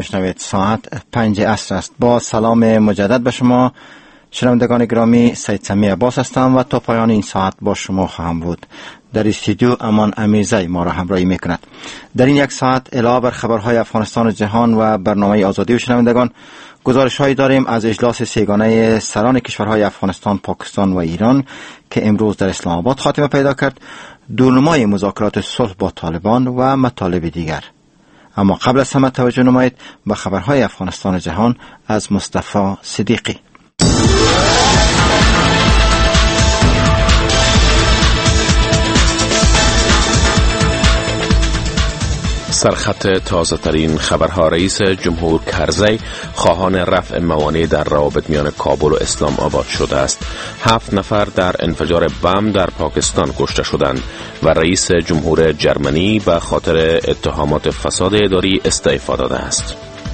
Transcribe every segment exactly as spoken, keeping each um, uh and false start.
میشنوید. ساعت پنج عصر است. با سلام مجدد به شما شنوندگان گرامی، سید سمی عباس هستم و تا پایان این ساعت با شما خواهم بود. در استودیو امان امیرزی ما را همراهی میکند. در این یک ساعت علاوه بر خبرهای افغانستان و جهان و برنامه آزادی و شنوندگان، گزارش‌هایی داریم از اجلاس سیگانه سران کشورهای افغانستان، پاکستان و ایران که امروز در اسلام آباد خاتمه پیدا کرد، دورنمای مذاکرات صلح با طالبان و مطالب دیگر. اما قبل از همه توجه نمایید به خبرهای افغانستان و جهان از مصطفی صدیقی. سرخط تازه ترین خبرها: رئیس جمهور کرزی خواهان رفع موانع در روابط میان کابل و اسلام آباد شده است. هفت نفر در انفجار بم در پاکستان کشته شدند و رئیس جمهور جرمنی به خاطر اتهامات فساد اداری استعفا داده است.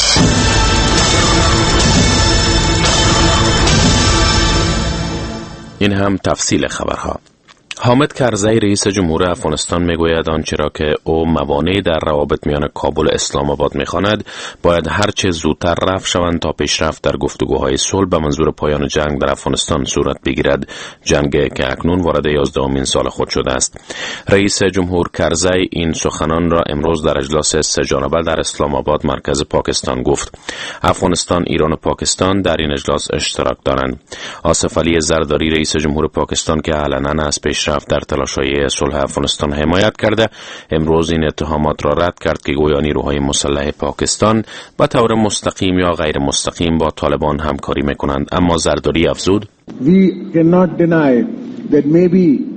این هم تفصیل خبرها. حامد کرزی رئیس جمهور افغانستان میگوید آنچه را که او موانع در روابط میان کابل و اسلام آباد میخواند باید هرچه زودتر رفع شوند تا پیشرفت در گفتگوهای صلح به منظور پایان جنگ در افغانستان صورت بگیرد، جنگی که اکنون وارد یازدهمین سال خود شده است. رئیس جمهور کرزی این سخنان را امروز در اجلاس سه جانبه در اسلام آباد مرکز پاکستان گفت. افغانستان، ایران و پاکستان در این اجلاس اشتراک دارند. آصف علی زرداری رئیس جمهور پاکستان که علنا از پیش رفت در تلاش‌های صلح افغانستان حمایت کرده، امروز این اتهامات را رد کرد که گویا نیروهای مسلح پاکستان به طور مستقیم یا غیر مستقیم با طالبان همکاری می‌کنند. اما زرداری افزود: We cannot deny that maybe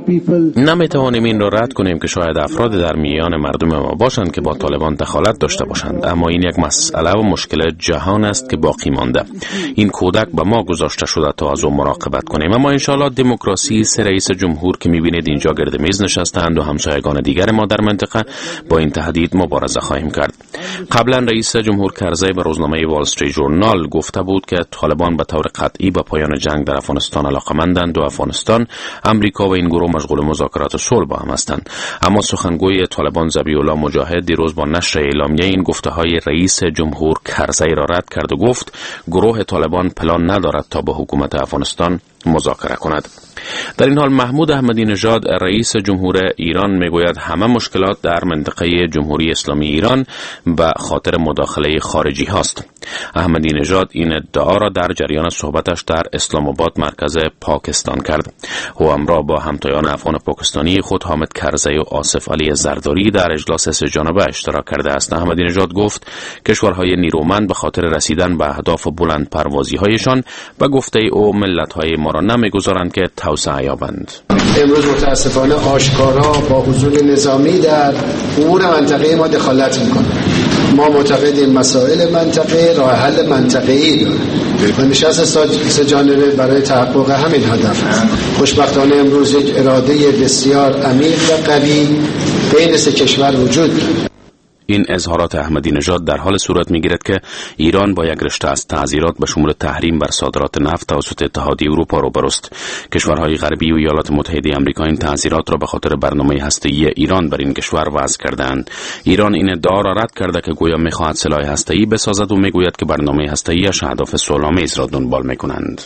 نمیتوانیم این را رد کنیم که شاید افراد در میان مردم ما باشند که با طالبان دخالت داشته باشند، اما این یک مسئله و مشکل جهان است که باقی مانده. این کودک به ما گذاشته شده تا از او مراقبت کنیم، اما انشاءالله دموکراسی سه رئیس جمهور که میبینید اینجا گرد میز نشستند و همسایگان دیگر ما در منطقه با این تهدید مبارزه خواهیم کرد. قبلا رئیس جمهور کرزی به روزنامه وال استریت ژورنال گفته بود که طالبان به طور قطعی به پایان جنگ در افغانستان علاقه‌مندند و افغانستان، امریکا و این گروه مشغول مذاکرات صلح با هم هستند. اما سخنگوی طالبان ذبیح الله مجاهد دیروز با نشر اعلامیه این گفته‌های رئیس جمهور کرزی را رد کرد و گفت گروه طالبان پلان ندارد تا با حکومت افغانستان مذاکره کند. در این حال محمود احمدی نژاد رئیس جمهور ایران میگوید همه مشکلات در منطقه جمهوری اسلامی ایران به خاطر مداخله خارجی هاست. احمدی نژاد این ادعا را در جریان صحبتش در اسلام آباد مرکز پاکستان کرد. او همراه با همتایان افغان پاکستانی خود حامد کرزی و آصف علی زرداری در اجلاس سه جانبه اشتراک کرده است. احمدی نژاد گفت کشورهای نیرومند به خاطر رسیدن به اهداف بلند پروازی هایشان به گفته او ملت های ما را نمیگذارند که توسعه یابند. امروز متاسفانه آشکارا با حضور نظامی در امور منطقه ما دخالت میکنه. ما معتقدیم مسائل منطقه راه حل منطقه‌ای داره و نشست سه جانبه برای تحقق همین هدف است. خوشبختانه امروز یک اراده بسیار عمیق و قوی بین سه کشور وجود دارد. این اظهارات احمدی نژاد در حال صورت میگیرد که ایران با یک رشته از تعزیرات به شمول تحریم بر صادرات نفت توسط اتحادیه اروپا روبرو است. کشورهای غربی و ایالات متحده آمریکا این تعزیرات را به خاطر برنامه هسته‌ای ایران بر این کشور وضع کردند. ایران این ادعا را رد کرده که گویا می‌خواهد سلاح هسته‌ای بسازد و میگوید که برنامه هسته‌ایش اهداف صلح‌آمیز را دنبال می‌کنند.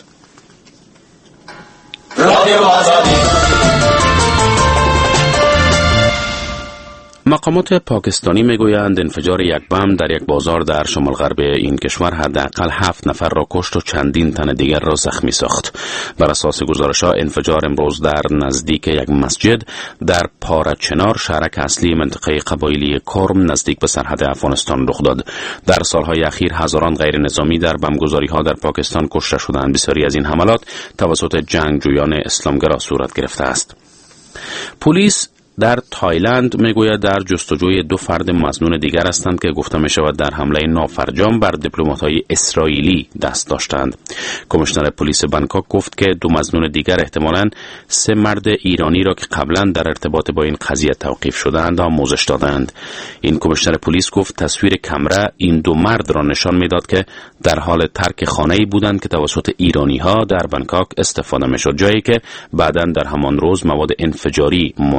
مقامات پاکستانی میگویند انفجار یک بم در یک بازار در شمال غرب این کشور حداقل هفت نفر را کشت و چندین تن دیگر را زخمی ساخت. بر اساس گزارش‌ها انفجار امروز در نزدیک یک مسجد در پارچنار، شهرک اصلی منطقه قبایلی کرم نزدیک به سرحد افغانستان رخ داد. در سالهای اخیر هزاران غیر نظامی در بمبگذاری‌ها در پاکستان کشته شدند. بسیاری از این حملات توسط جنگجویان اسلامگرا صورت گرفته است. پلیس در تایلند میگوید در جستجوی دو فرد مظنون دیگر هستند که گفته می شود در حمله نافرجام بر دیپلمات‌های اسرائیلی دست داشتند. کمیشنر پلیس بانکوک گفت که دو مظنون دیگر احتمالاً سه مرد ایرانی را که قبلا در ارتباط با این قضیه توقیف شدند آموزش دادند. این کمیشنر پلیس گفت تصویر کامera این دو مرد را نشان میداد که در حال ترک خانه‌ای بودند که توسط ایرانی‌ها در بانکوک استفاده می‌شد، جایی که بعداً در همان روز مواد انفجاری منفجر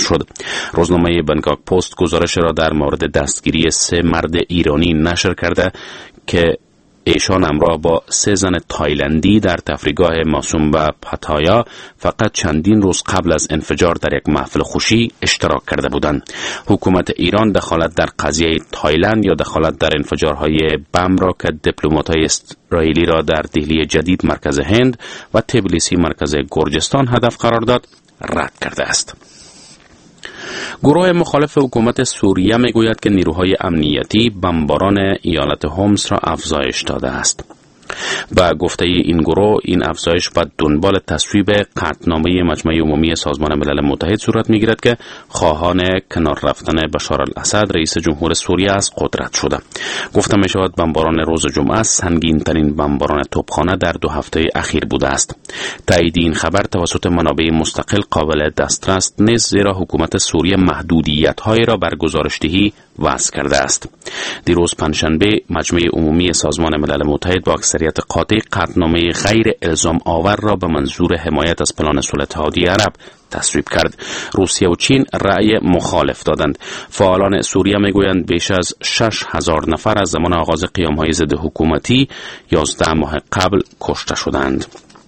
شد. روزنامه بنکاک پست گزارش را در مورد دستگیری سه مرد ایرانی نشر کرده که ایشان همراه با سه زن تایلندی در تفریحگاه ماسومبا پاتایا فقط چندین روز قبل از انفجار در یک محفل خوشی اشتراک کرده بودند. حکومت ایران دخالت در قضیه تایلند یا دخالت در انفجارهای بم را که دیپلمات‌های اسرائیلی را در دهلی جدید مرکز هند و تبلیسی مرکز گرجستان هدف قرار داد رد کرده است. گروه مخالف حکومت سوریه میگوید که نیروهای امنیتی بمباران ایالت هومس را افزایش داده است. با گفته این گروه این افزایش به دنبال تصویب قطعنامه مجمع عمومی سازمان ملل متحد صورت میگیرد که خواهان کنار رفتن بشار الاسد رئیس جمهور سوریه از قدرت شده. گفته می شود بمباران روز جمعه سنگین ترین بمباران توپخانه در دو هفته اخیر بوده است. تایید این خبر توسط منابع مستقل قابل دسترس نیست، زیرا حکومت سوریه محدودیت‌های را بر گزارشدهی وضع کرده است. دیروز پنجشنبه مجمع عمومی سازمان ملل متحد با اکثریت قاطع قطعنامه غیر الزام آور را به منظور حمایت از پلان صلح اتحادیه عرب تصویب کرد. روسیه و چین رأی مخالف دادند. فعالان سوریه میگویند بیش از شش هزار نفر از زمان آغاز قیام‌های ضد حکومتی یازده ماه قبل کشته شدند.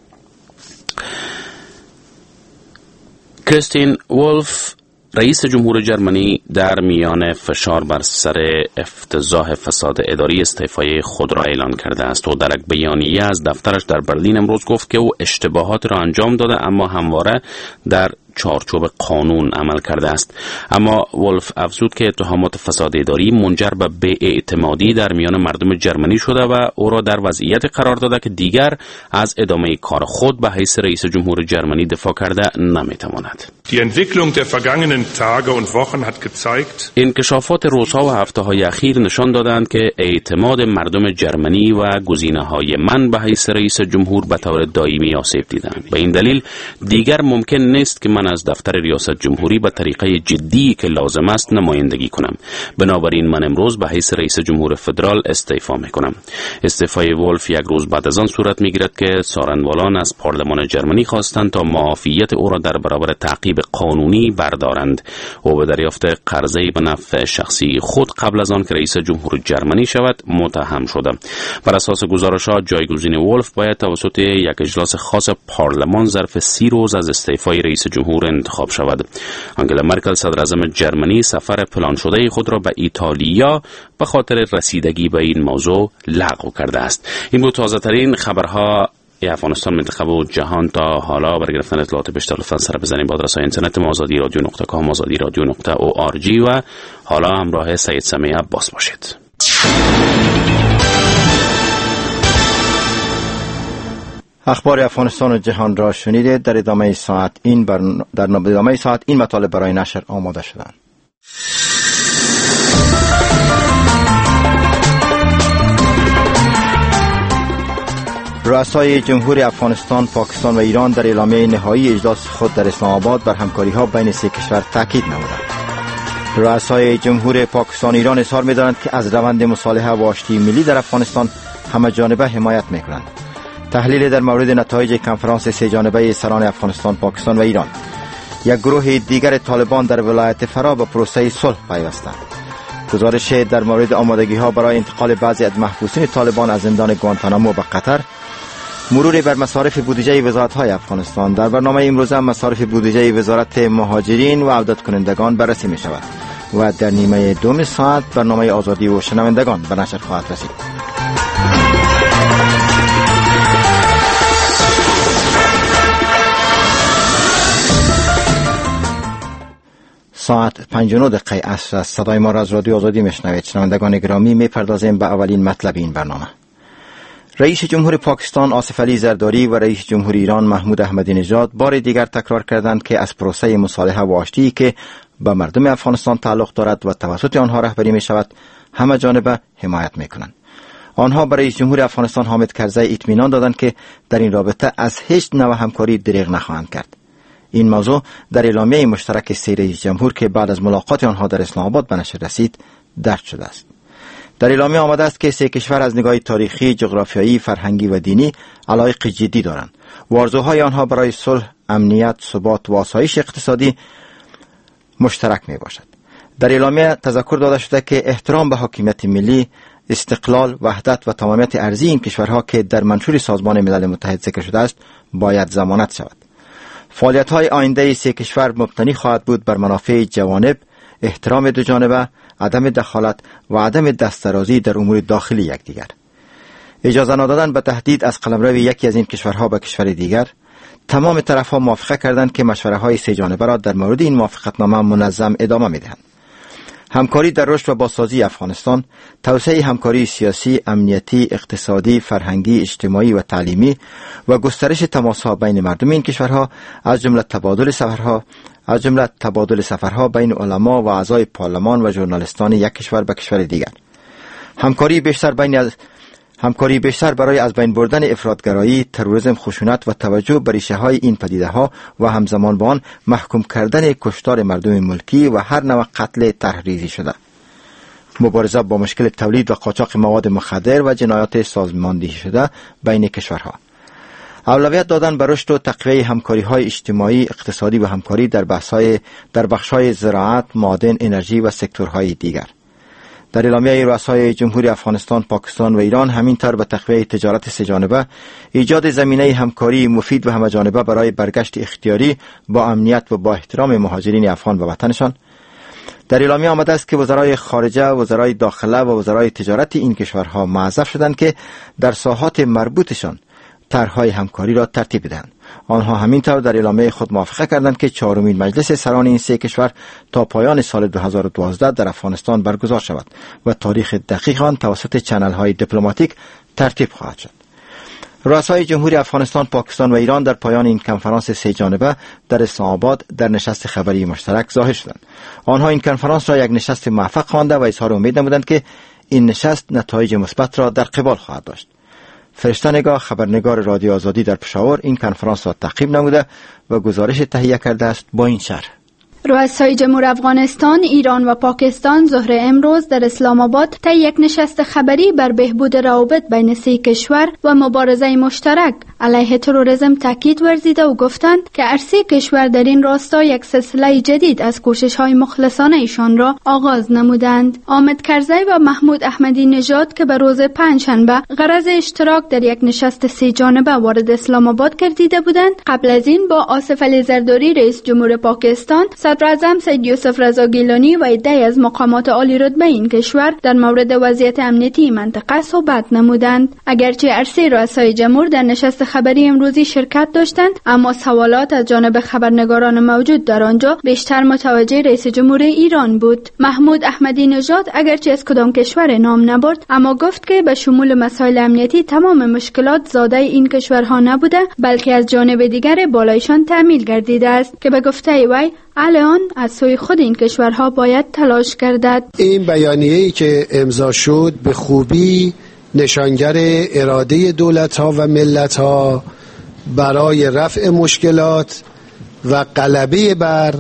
کریستین ولف رئیس جمهور جرمنی در میان فشار بر سر افتضاح فساد اداری استعفای خود را اعلان کرده است و در یک بیانیه از دفترش در برلین امروز گفت که او اشتباهات را انجام داده اما همواره در چارچوب قانون عمل کرده است. اما ولف افزود که اتهامات فساد اداری منجر به بی‌اعتمادی در میان مردم جرمنی شده و او را در وضعیت قرار داده که دیگر از ادامه کار خود به حیث رئیس جمهور جرمنی دفاع کرده نمیتواند. Die Entwicklung der vergangenen Tage und Wochen hat gezeigt. انکشافات روزها و هفته‌های اخیر نشان دادند که اعتماد مردم جرمنی و گزینه‌های من به حیث رئیس جمهور به طور دائمی آسیب دیدند. به این دلیل دیگر ممکن نیست که من از دفتر ریاست جمهوری به طریقه جدی که لازم است نمایندگی کنم. بنابراین من امروز به حیث رئیس جمهور فدرال استعفا میکنم. استعفای ولف یک روز بعد از آن صورت میگیرد که سارنوالان از پارلمان جرمنی خواستند تا معافیت او را در برابر تعقیب قانونی بردارند. او به دریافت قرضه به نفع شخصی خود قبل از آن که رئیس جمهور جرمنی شود متهم شده. بر اساس گزارشات جایگزین ولف باید توسط یک اجلاس خاص پارلمان ظرف سی روز از استعفای رئیس جمهور انتخاب شود. آنگلا مرکل صدر اعظم جرمنی سفر پلان شده خود را به ایتالیا به خاطر رسیدگی به این موضوع لغو کرده است. این بود تازه ترین خبرها افغانستان، منطقه و جهان. تا حالا برای گرفتن اطلاعات بیشتر لطفاً سر بزنید به آدرس اینترنت ما آزادی رادیو نقطه کام، آزادی رادیو نقطه او آر جی و حالا همراه سید سمیع عباس باشید. اخبار افغانستان و جهان را شنیدید. در ادامه ساعت این بر... در ادامه ساعت این مطالب برای نشر آماده شدند. رؤسای جمهوری افغانستان، پاکستان و ایران در اعلامیه نهایی اجلاس خود در اسلام آباد بر همکاری‌ها بین سه کشور تاکید نمودند. رؤسای جمهور پاکستان و ایران اظهار می‌دارند که از روند مصالحه و آشتی ملی در افغانستان همه جانبه حمایت می‌کنند. تحلیل در مورد نتایج کنفرانس سه جانبه سران افغانستان، پاکستان و ایران. یک گروه دیگر طالبان در ولایت فرا به پروسه صلح پیوستند. گزارش در مورد آمادگی‌ها برای انتقال بعضی از محبوسین طالبان از زندان گوانتانامو به قطر. مرور بر مصارف بودجه وزارت‌های افغانستان. در برنامه امروز هم مصارف بودجه وزارت مهاجرین و عودت کنندگان بررسی می شود و در نیمه دوم ساعت برنامه آزادی و شنوندگان به نشر خواهد رسید. ساعت پنج و نه دقیقه عصر است. صدای ما را از رادیو آزادی میشنوید. شنوندگان گرامی، میپردازیم به اولین مطلب این برنامه. رئیس جمهور پاکستان آصف علی زرداری و رئیس جمهور ایران محمود احمدی نژاد بار دیگر تکرار کردند که از پروسه مصالحه و آشتی که به مردم افغانستان تعلق دارد و توسط آنها رهبری می شود همه جانبه حمایت می کنند. آنها برای رئیس جمهور افغانستان حامد کرزی اطمینان دادند که در این رابطه از هیچ نوع همکاری دریغ نخواهند کرد. این موضوع در اعلامیه مشترک سه رئیس جمهور که بعد از ملاقات آنها در اسلام آباد به نشر رسید درج شده است. در اعلامیه آمده است که سه کشور از نگاه تاریخی، جغرافیایی، فرهنگی و دینی علایق جدی دارند و آرزوهای آنها برای صلح، امنیت، ثبات و آسایش اقتصادی مشترک می باشد. در اعلامیه تذکر داده شده که احترام به حاکمیت ملی، استقلال، وحدت و تمامیت ارضی این کشورها که در منشور سازمان ملل متحد ذکر شده است باید ضمانت شود. فعالیت‌های آینده سه کشور مبتنی خواهد بود بر منافع جوانب، احترام دو جانبه، عدم دخالت و عدم دسترازی در امور داخلی یکدیگر. اجازه ندادن به تهدید از قلمرو یکی از این کشورها به کشور دیگر. تمام طرف‌ها موافقه کردند که مشوره‌های سه جانبه را در مورد این موافقتنامه منظم ادامه می‌دهند. همکاری در رشد و بازسازی افغانستان، توسعه همکاری سیاسی، امنیتی، اقتصادی، فرهنگی، اجتماعی و تعلیمی و گسترش تماس‌ها بین مردم این کشورها از جمله تبادل سفرها از جمله تبادل سفرها بین علما و اعضای پارلمان و ژورنالیستان یک کشور به کشور دیگر. همکاری بیشتر بین از همکاری بیشتر برای از بین بردن افراطگرایی، تروریسم، خشونت و توجه به ریشه‌های این پدیده‌ها و همزمان با آن محکوم کردن کشتار مردم ملکی و هر نوع قتل تحریزی شده. مبارزه با مشکل تولید و قاچاق مواد مخدر و جنایات سازماندهی شده بین کشورها. اولویت دادن به رشد و تقویت همکاری‌های اجتماعی، اقتصادی و همکاری در بحث‌های در بخش‌های زراعت، معادن، انرژی و سکتورهای دیگر. در اعلامیه رؤسای جمهوری افغانستان، پاکستان و ایران همینطور به تقویت تجارت سه جانبه، ایجاد زمینه همکاری مفید و همه‌جانبه برای برگشت اختیاری با امنیت و با احترام مهاجرین افغان به وطنشان. در اعلامیه آمده است که وزرای خارجه، وزرای داخله و وزرای تجارت این کشورها موظف شدند که در ساحات مربوطشان طرح‌های همکاری را ترتیب دهند. آنها همینطور در اعلامیه خود موافقه کردند که چهارمین مجلس سران این سه کشور تا پایان سال دو هزار و دوازده در افغانستان برگزار شود و تاریخ دقیق آن توسط چنل‌های دیپلماتیک ترتیب خواهد شد. رؤسای جمهوری افغانستان، پاکستان و ایران در پایان این کنفرانس سه جانبه در اسلام آباد در نشست خبری مشترک ظاهر شدند. آنها این کنفرانس را یک نشست موفق خواندند و اظهار امید نمودند که این نشست نتایج مثبت را در قبال خواهد داشت. فرشته نگاه، خبرنگار رادیو آزادی در پشاور، این کنفرانس را تعقیب نموده و گزارش تهیه کرده است با این شرح: رؤسای جمهور افغانستان، ایران و پاکستان ظهر امروز در اسلام آباد طی یک نشست خبری بر بهبود روابط بین سه کشور و مبارزه مشترک علیه تروریسم تاکید ورزیده و گفتند که هر سه کشور در این راستا یک سلسله جدید از کوشش‌های مخلصانه ایشان را آغاز نمودند. حامد کرزی و محمود احمدی نژاد که به روز پنجشنبه غرض اشتراک در یک نشست سه جانبه وارد اسلام آباد گردیده بودند، قبل از این با آصف علی زرداری رئیس جمهور پاکستان، صدر اعظم سید یوسف رضا گیلانی و عده‌ای از مقامات عالی رتبه این کشور در مورد وضعیت امنیتی منطقه صحبت نمودند. اگرچه هر سه رؤسای جمهور در نشست خبری امروزی شرکت داشتند، اما سوالات از جانب خبرنگاران موجود در آنجا بیشتر متوجه رئیس جمهور ایران بود. محمود احمدی نژاد اگرچه از کدام کشور نام نبرد، اما گفت که به شمول مسائل امنیتی تمام مشکلات زاده این کشورها نبوده، بلکه از جانب دیگر بالایشان تعمیل گردیده است که به گفته وی الان از سوی خود این کشورها باید تلاش گردد. این بیانیه‌ای که امضا شد به خوبی نشانگر اراده دولت‌ها و ملت‌ها برای رفع مشکلات و غلبه بر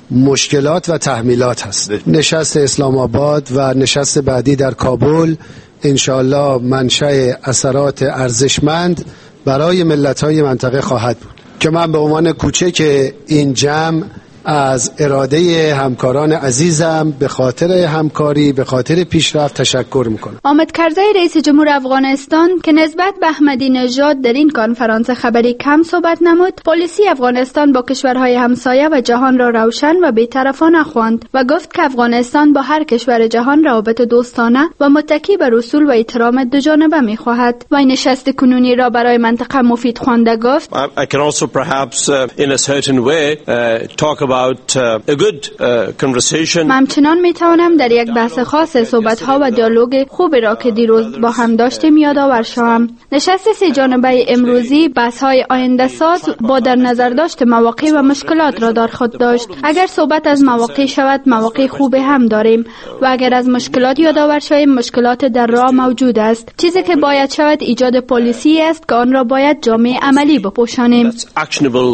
مشکلات و تحمیلات هست. نشست اسلام آباد و نشست بعدی در کابل انشاءالله منشأ اثرات ارزشمند برای ملت‌های منطقه خواهد بود که من به عنوان کوچک این جمع از اراده همکاران عزیزم به خاطر همکاری، به خاطر پیشرفت تشکر میکنم. حامد کرزی رئیس جمهور افغانستان که نسبت به احمدی نژاد در این کنفرانس خبری کم صحبت نمود، پالیسی افغانستان با کشورهای همسایه و جهان را روشن و بی‌طرفانه خواند و گفت که افغانستان با هر کشور جهان روابط دوستانه و متکی بر اصول و احترام دو جانبه می‌خواهد. و این نشست کنونی را برای منطقه مفید خوانده گفت: I can also perhaps uh, in a certain way uh, talk about a good conversation. من همچنان میتوانم در یک بحث خاص صحبت‌ها و دیالوگ خوبی را که دیروز با هم داشتیم یادآور شوم. نشست سه جانبه امروزی بحث‌های آینده ساز با در نظر داشت مواقع و مشکلات را در خود داشت. اگر صحبت از مواقع شود، مواقع خوب هم داریم و اگر از مشکلات یادآور شویم، مشکلات در راه موجود است. چیزی که باید شود ایجاد پالیسی است که آن را باید جامع عملی بپوشانیم.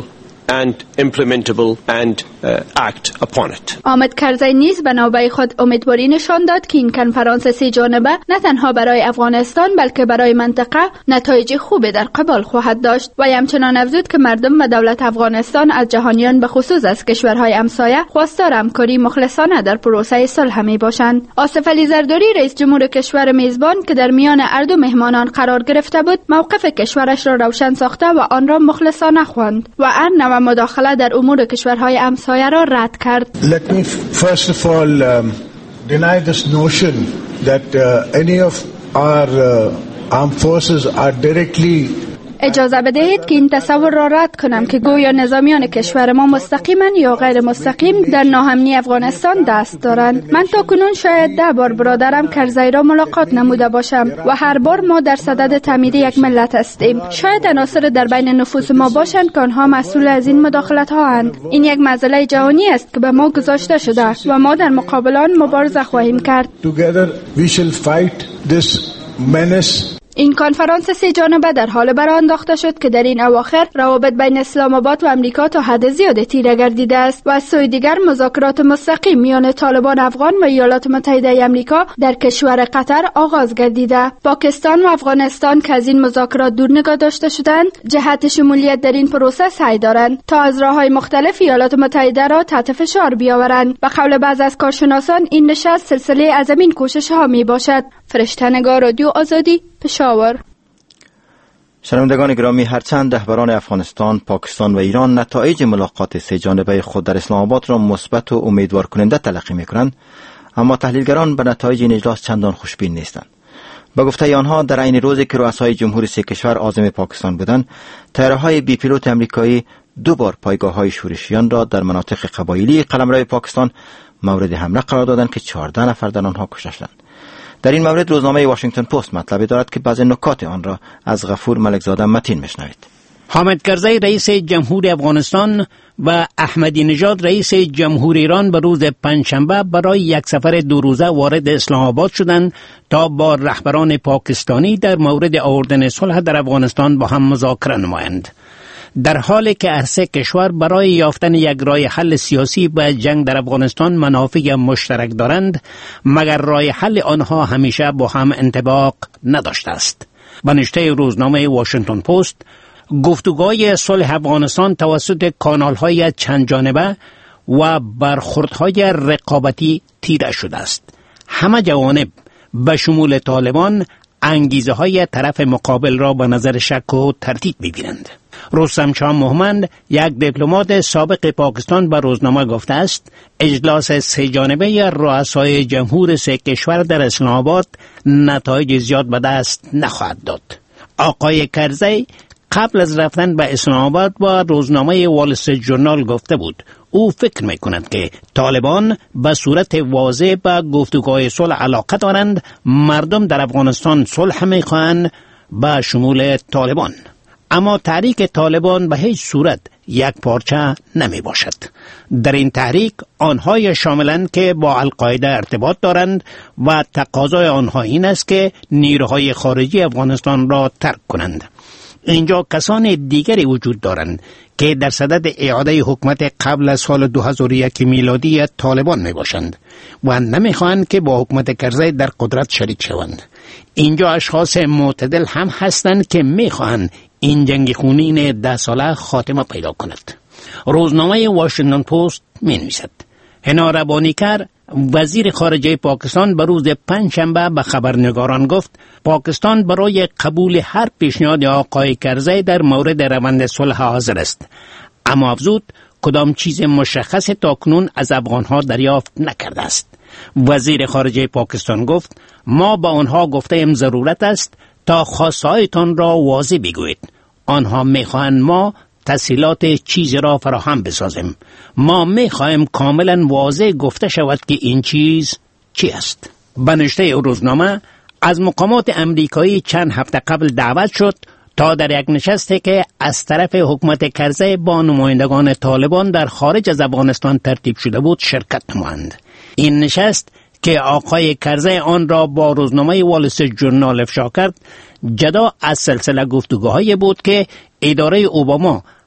and implementable and uh, act upon it. حامد کرزی نیز به نوبه خود امیدواری نشان داد که این کنفرانس سه جانبه نه تنها برای افغانستان بلکه برای منطقه نتایج خوبی در قبال خواهد داشت و همچنان افزود که مردم و دولت افغانستان از جهانیان به خصوص از کشورهای همسایه خواستار همکاری مخلصانه در پروسه صلح می باشند. آصف علی زرداری رئیس جمهور کشور میزبان که در میان هر دو مهمانان قرار گرفته بود موقف کشورش را روشن ساخته و آن را مخلصانه خواند و هر نوع مداخله در امور کشورهای همسایه را رد کرد. Let me first of all um, deny this notion that uh, any of our uh, armed forces are directly اجازه بدهید که این تصور را رد کنم که گویا نظامیان کشور ما مستقیما یا غیر مستقیم در ناامنی افغانستان دست دارند. من تا کنون شاید ده بار برادرم کرزی را ملاقات نموده باشم و هر بار ما در صدد تعمیر یک ملت هستیم. شاید عناصر در بین نفوس ما باشند که آنها مسئول از این مداخلت ها اند. این یک مسئله جهانی است که به ما گذاشته شده و ما در مقابل آن مبارزه خواهیم کرد. Together we shall fight this menace. این کنفرانس سه جانبه در حال برآ انداخته شد که در این اواخر روابط بین اسلام آباد و امریکا تا حد زیادی تیره گردیده است و از سوی دیگر مذاکرات مستقیم میان طالبان افغان و ایالات متحده آمریکا در کشور قطر آغاز گردیده. پاکستان و افغانستان که از این مذاکرات دور نگاه داشته شدند جهت شمولیت در این پروسه سعی دارند تا از راههای مختلف ایالات متحده را تحت فشار بیاورند. به قول بعض از کارشناسان این نشست سلسله از این کوشش ها می باشد. فرشته نگار رادیو آزادی پشاور. شنوندگان گرامی، هرچند رهبران افغانستان، پاکستان و ایران نتایج ملاقات سه جانبه خود در اسلام آباد را مثبت و امیدوار کننده تلقی می‌کنند، اما تحلیلگران به نتایج این اجلاس چندان خوشبین نیستند. به گفته آنها در عین روزی که رؤسای جمهور سه کشور عازم پاکستان بودند، طیاره‌های بی پیلوت آمریکایی دو بار پایگاه‌های شورشیان را در مناطق قبایلی قلمرو پاکستان مورد حمله قرار دادند که چهارده نفر در آنها کشته شدند. در این مورد روزنامه واشنگتن پست مطلبی دارد که بعضی نکات آن را از غفور ملکزاده متین میشنوید. حامد کرزی رئیس جمهور افغانستان و احمدی نژاد رئیس جمهور ایران به روز پنجشنبه برای یک سفر دو روزه وارد اسلام آباد شدند تا با رهبران پاکستانی در مورد آوردن صلح در افغانستان با هم مذاکره نمایند. در حالی که هر سه کشور برای یافتن یک راه حل سیاسی به جنگ در افغانستان منافع مشترک دارند، مگر راه حل آنها همیشه با هم انطباق نداشته است. به نشته روزنامه واشنگتن پست، گفتگوهای صلح افغانستان توسط کانال‌های چند جانبه و برخوردهای رقابتی تیره شده است. همه جوانب به شمول طالبان انگیزه های طرف مقابل را به نظر شک و تردید می‌بینند. رستم شاه محمد، یک دیپلمات سابق پاکستان، به روزنامه گفته است اجلاس سه جانبه رؤسای جمهور سه کشور در اسلام آباد نتایج زیاد به دست نخواهد داد. آقای کرزی قبل از رفتن به اسلام آباد با روزنامه وال استریت ژورنال گفته بود او فکر می‌کند که طالبان به صورت واضح به گفتگوهای صلح علاقه دارند. مردم در افغانستان صلح می‌خواهند به شمول طالبان، اما تحریک طالبان به هیچ صورت یک پارچه نمی باشد. در این تحریک آنهای شاملند که با القاعده ارتباط دارند و تقاضای آنها این است که نیروهای خارجی افغانستان را ترک کنند. اینجا کسان دیگری وجود دارند که در صدد اعاده حکومت قبل از سال دو هزار و یک میلادی طالبان می باشند و نمی خواهند که با حکومت کرزی در قدرت شریک شوند. اینجا اشخاص معتدل هم هستند که می خواهند این جنگ خونین ده ساله خاتمه پیدا کند. روزنامه واشنگتن پست می نویسد هنا ربانیکر، وزیر خارجه پاکستان، به روز پنجشنبه به خبرنگاران گفت پاکستان برای قبول هر پیشنهاد آقای کرزی در مورد روند صلح حاضر است، اما افزود کدام چیز مشخص تاکنون از افغانها دریافت نکرده است. وزیر خارجه پاکستان گفت ما با آنها گفته ایم ضرورت است تا خواستهایتان را واضح بگویید. آنها میخواهند ما تسهیلات چیزی را فراهم بسازیم. ما میخواهیم کاملا واضح گفته شود که این چیز چی است. به نشته روزنامه از مقامات امریکایی چند هفته قبل دعوت شد تا در یک نشستی که از طرف حکومت کرزی با نمایندگان طالبان در خارج از افغانستان ترتیب شده بود شرکت نمایند. این نشست که آقای کرزی آن را با روزنامه وال استریت ژورنال افشا کرد، جدا از سلسله گفتگوهایی بود که اداره اوباما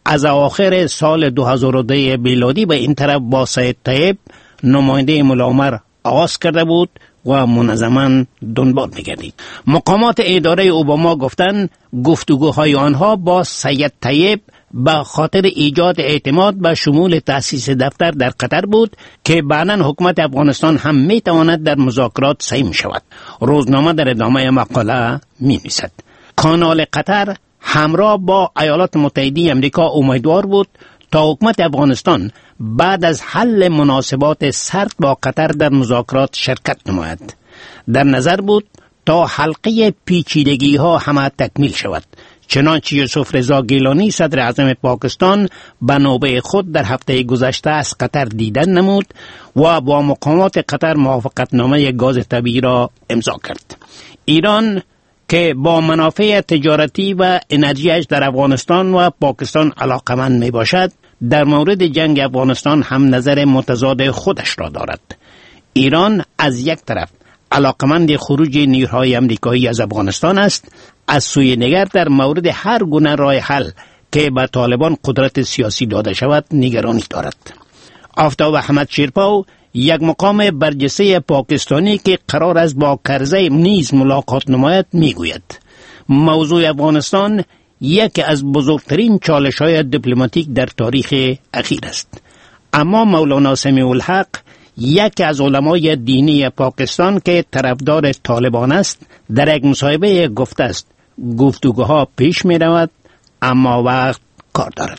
از آخر سال دو هزار و دو میلادی به این طرف با سید طیب نماینده ملاعمر آغاز کرده بود و منظما دنبال می‌گردید. مقامات اداره اوباما گفتند گفتگوهای آنها با سید طیب به خاطر ایجاد اعتماد به شمول تأسیس دفتر در قطر بود که بعداً حکومت افغانستان هم میتواند در مذاکرات سهیم شود. روزنامه در ادامه مقاله می‌نویسد کانال قطر همراه با ایالات متحده آمریکا امیدوار بود تا حکومت افغانستان بعد از حل مناسبات سرد با قطر در مذاکرات شرکت نماید. در نظر بود تا حلقه پیچیدگی ها همه تکمیل شود. چنانچه یوسف رضا گیلانی صدر اعظم پاکستان به نوبه خود در هفته گذشته از قطر دیدن نمود و با مقامات قطر موافقتنامه گاز طبیعی را امضا کرد. ایران که با منافع تجارتی و انرژیش در افغانستان و پاکستان علاقمند می باشد، در مورد جنگ افغانستان هم نظر متضاد خودش را دارد. ایران از یک طرف علاقمند خروج نیروهای آمریکایی از افغانستان است، از سوی دیگر در مورد هر گونه راه حل که به طالبان قدرت سیاسی داده شود نگرانی دارد. آفتاب احمد شیرپاو یک مقام برجسته پاکستانی که قرار است با کرزی نیز ملاقات نماید میگوید موضوع افغانستان یکی از بزرگترین چالش‌های دیپلماتیک در تاریخ اخیر است. اما مولانا سمیع الحق یکی از علمای دینی پاکستان که طرفدار طالبان است در یک مصاحبه گفته است گفتگوها پیش می رود اما وقت کار دارد.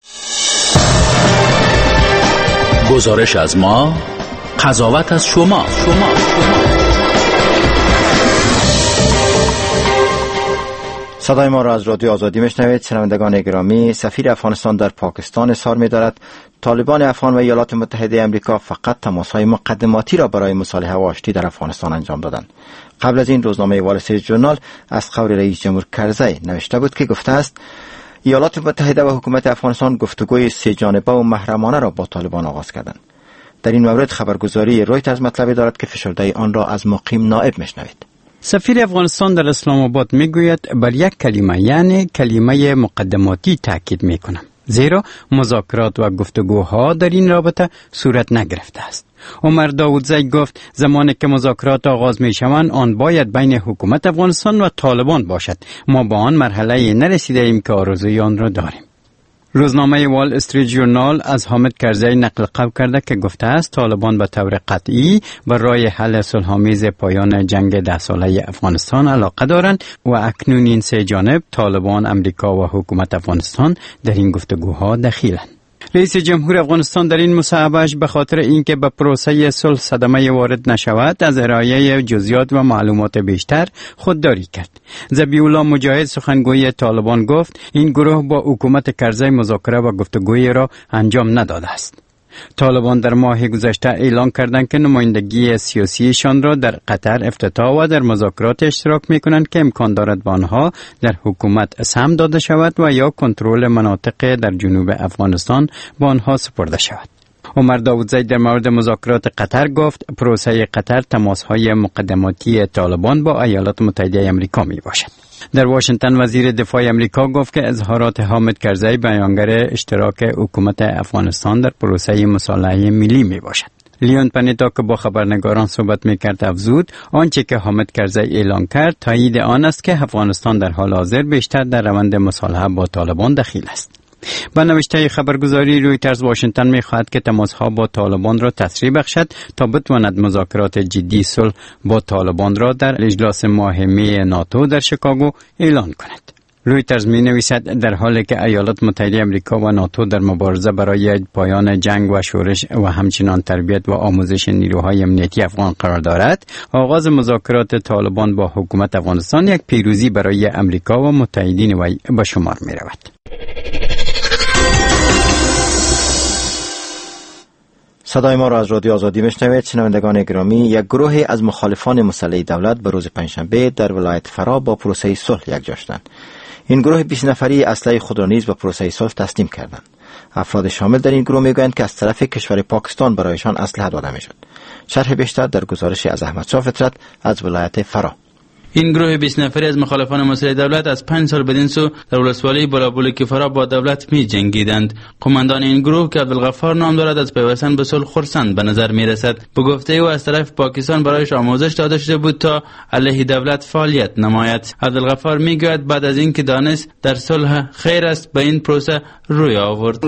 گزارش از ما، قضاوت از شما. شما صدای ما را از رادیو آزادی میشنوید. شنوندگان گرامی، سفیر افغانستان در پاکستان اظهار می‌دارد طالبان افغان و ایالات متحده آمریکا فقط تماس‌های مقدماتی را برای مصالحه و آشتی در افغانستان انجام دادند. قبل از این روزنامه وال استریت ژورنال از قول رئیس جمهور کرزی نوشته بود که گفته است ایالات متحده و حکومت افغانستان گفتگوی سه جانبه و محرمانه را با طالبان آغاز کردند. در این مورد خبرگزاری رویترز مطلبی دارد که فشرده آن را از مقیم نائب میشنوید. سفیر افغانستان در اسلام آباد میگوید بر یک کلمه یعنی کلمه مقدماتی تاکید میکنم، زیرا مذاکرات و گفتگوها در این رابطه صورت نگرفته است. عمر داودزی گفت زمانی که مذاکرات آغاز می شوند آن باید بین حکومت افغانستان و طالبان باشد. ما با آن مرحله نرسیده ایم که آرزوی آن را داریم. روزنامه وال استریت ژورنال از حامد کرزی نقل قول کرده که گفته است طالبان به طور قطعی برای حل صلح‌آمیز پایان جنگ ده ساله افغانستان علاقه دارند و اکنون این سه جانب طالبان، امریکا و حکومت افغانستان در این گفتگوها دخیلند. رئیس جمهور افغانستان در این مصاحبهش به خاطر اینکه به پروسه صلح صدمه وارد نشود از ارائه جزئیات و معلومات بیشتر خودداری کرد. ذبیح الله مجاهد سخنگوی طالبان گفت این گروه با حکومت کرزی مذاکره و گفتگوی را انجام نداده است. طالبان در ماه گذشته اعلان کردند که نمایندگی سیاسیشان را در قطر افتتاح و در مذاکرات اشتراک می‌کنند که امکان دارد با آنها در حکومت سهم داده شود و یا کنترل مناطق در جنوب افغانستان با آنها سپرده شود. عمر داودزی در مورد مذاکرات قطر گفت پروسه قطر تماس‌های مقدماتی طالبان با ایالات متحده آمریکا میباشد. در واشنگتن وزیر دفاع آمریکا گفت که اظهارات حامد کرزی بیانگر اشتراک حکومت افغانستان در پروسه مصالحه ملی می باشد. لیون پنیتا که با خبرنگاران صحبت میکرد افزود آنچه که حامد کرزی اعلان کرد تایید آن است که افغانستان در حال حاضر بیشتر در روند مصالحه با طالبان دخیل است. با نوشته خبرگزاری رویترز واشنگتن می‌خواهد که تماس‌ها با طالبان را تسریع بخشد تا بتواند مذاکرات جدی صلح با طالبان را در اجلاس ماهمی ناتو در شیکاگو اعلان کند. رویترز می‌نویسد در حالی که ایالات متحده آمریکا و ناتو در مبارزه برای پایان جنگ و شورش و همچنین تربیت و آموزش نیروهای امنیتی افغان قرار دارد، آغاز مذاکرات طالبان با حکومت افغانستان یک پیروزی برای امریکا و متحدین وی به شمار می‌رود. صدای ما را از رادیو آزادی میشنوید. شنوندگان گرامی، یک گروه از مخالفان مسلح دولت به روز پنجشنبه در ولایت فرا با پروسه صلح یکجا شدند. این گروه بیست نفری اسلحه خود را نیز به پروسه صلح تسلیم کردند. افراد شامل در این گروه میگویند که از طرف کشور پاکستان برایشان اسلحه داده میشد. شرح بیشتر در گزارشی از احمد شاه فطرت از ولایت فرا. این گروه بیست نفری از مخالفان مسلح دولت از پنج سال بدین سو در ولسوالی بلابلوک فرا با دولت می جنگیدند. قماندان این گروه که عبدالغفار نام دارد از پیوستن به صلح خرسند به نظر می رسد. به گفته او از طرف پاکستان برایش آموزش داده شده بود تا علیه دولت فعالیت نماید. عبدالغفار می گوید بعد از اینکه دانست در صلح خیر است به این پروسه روی آورد.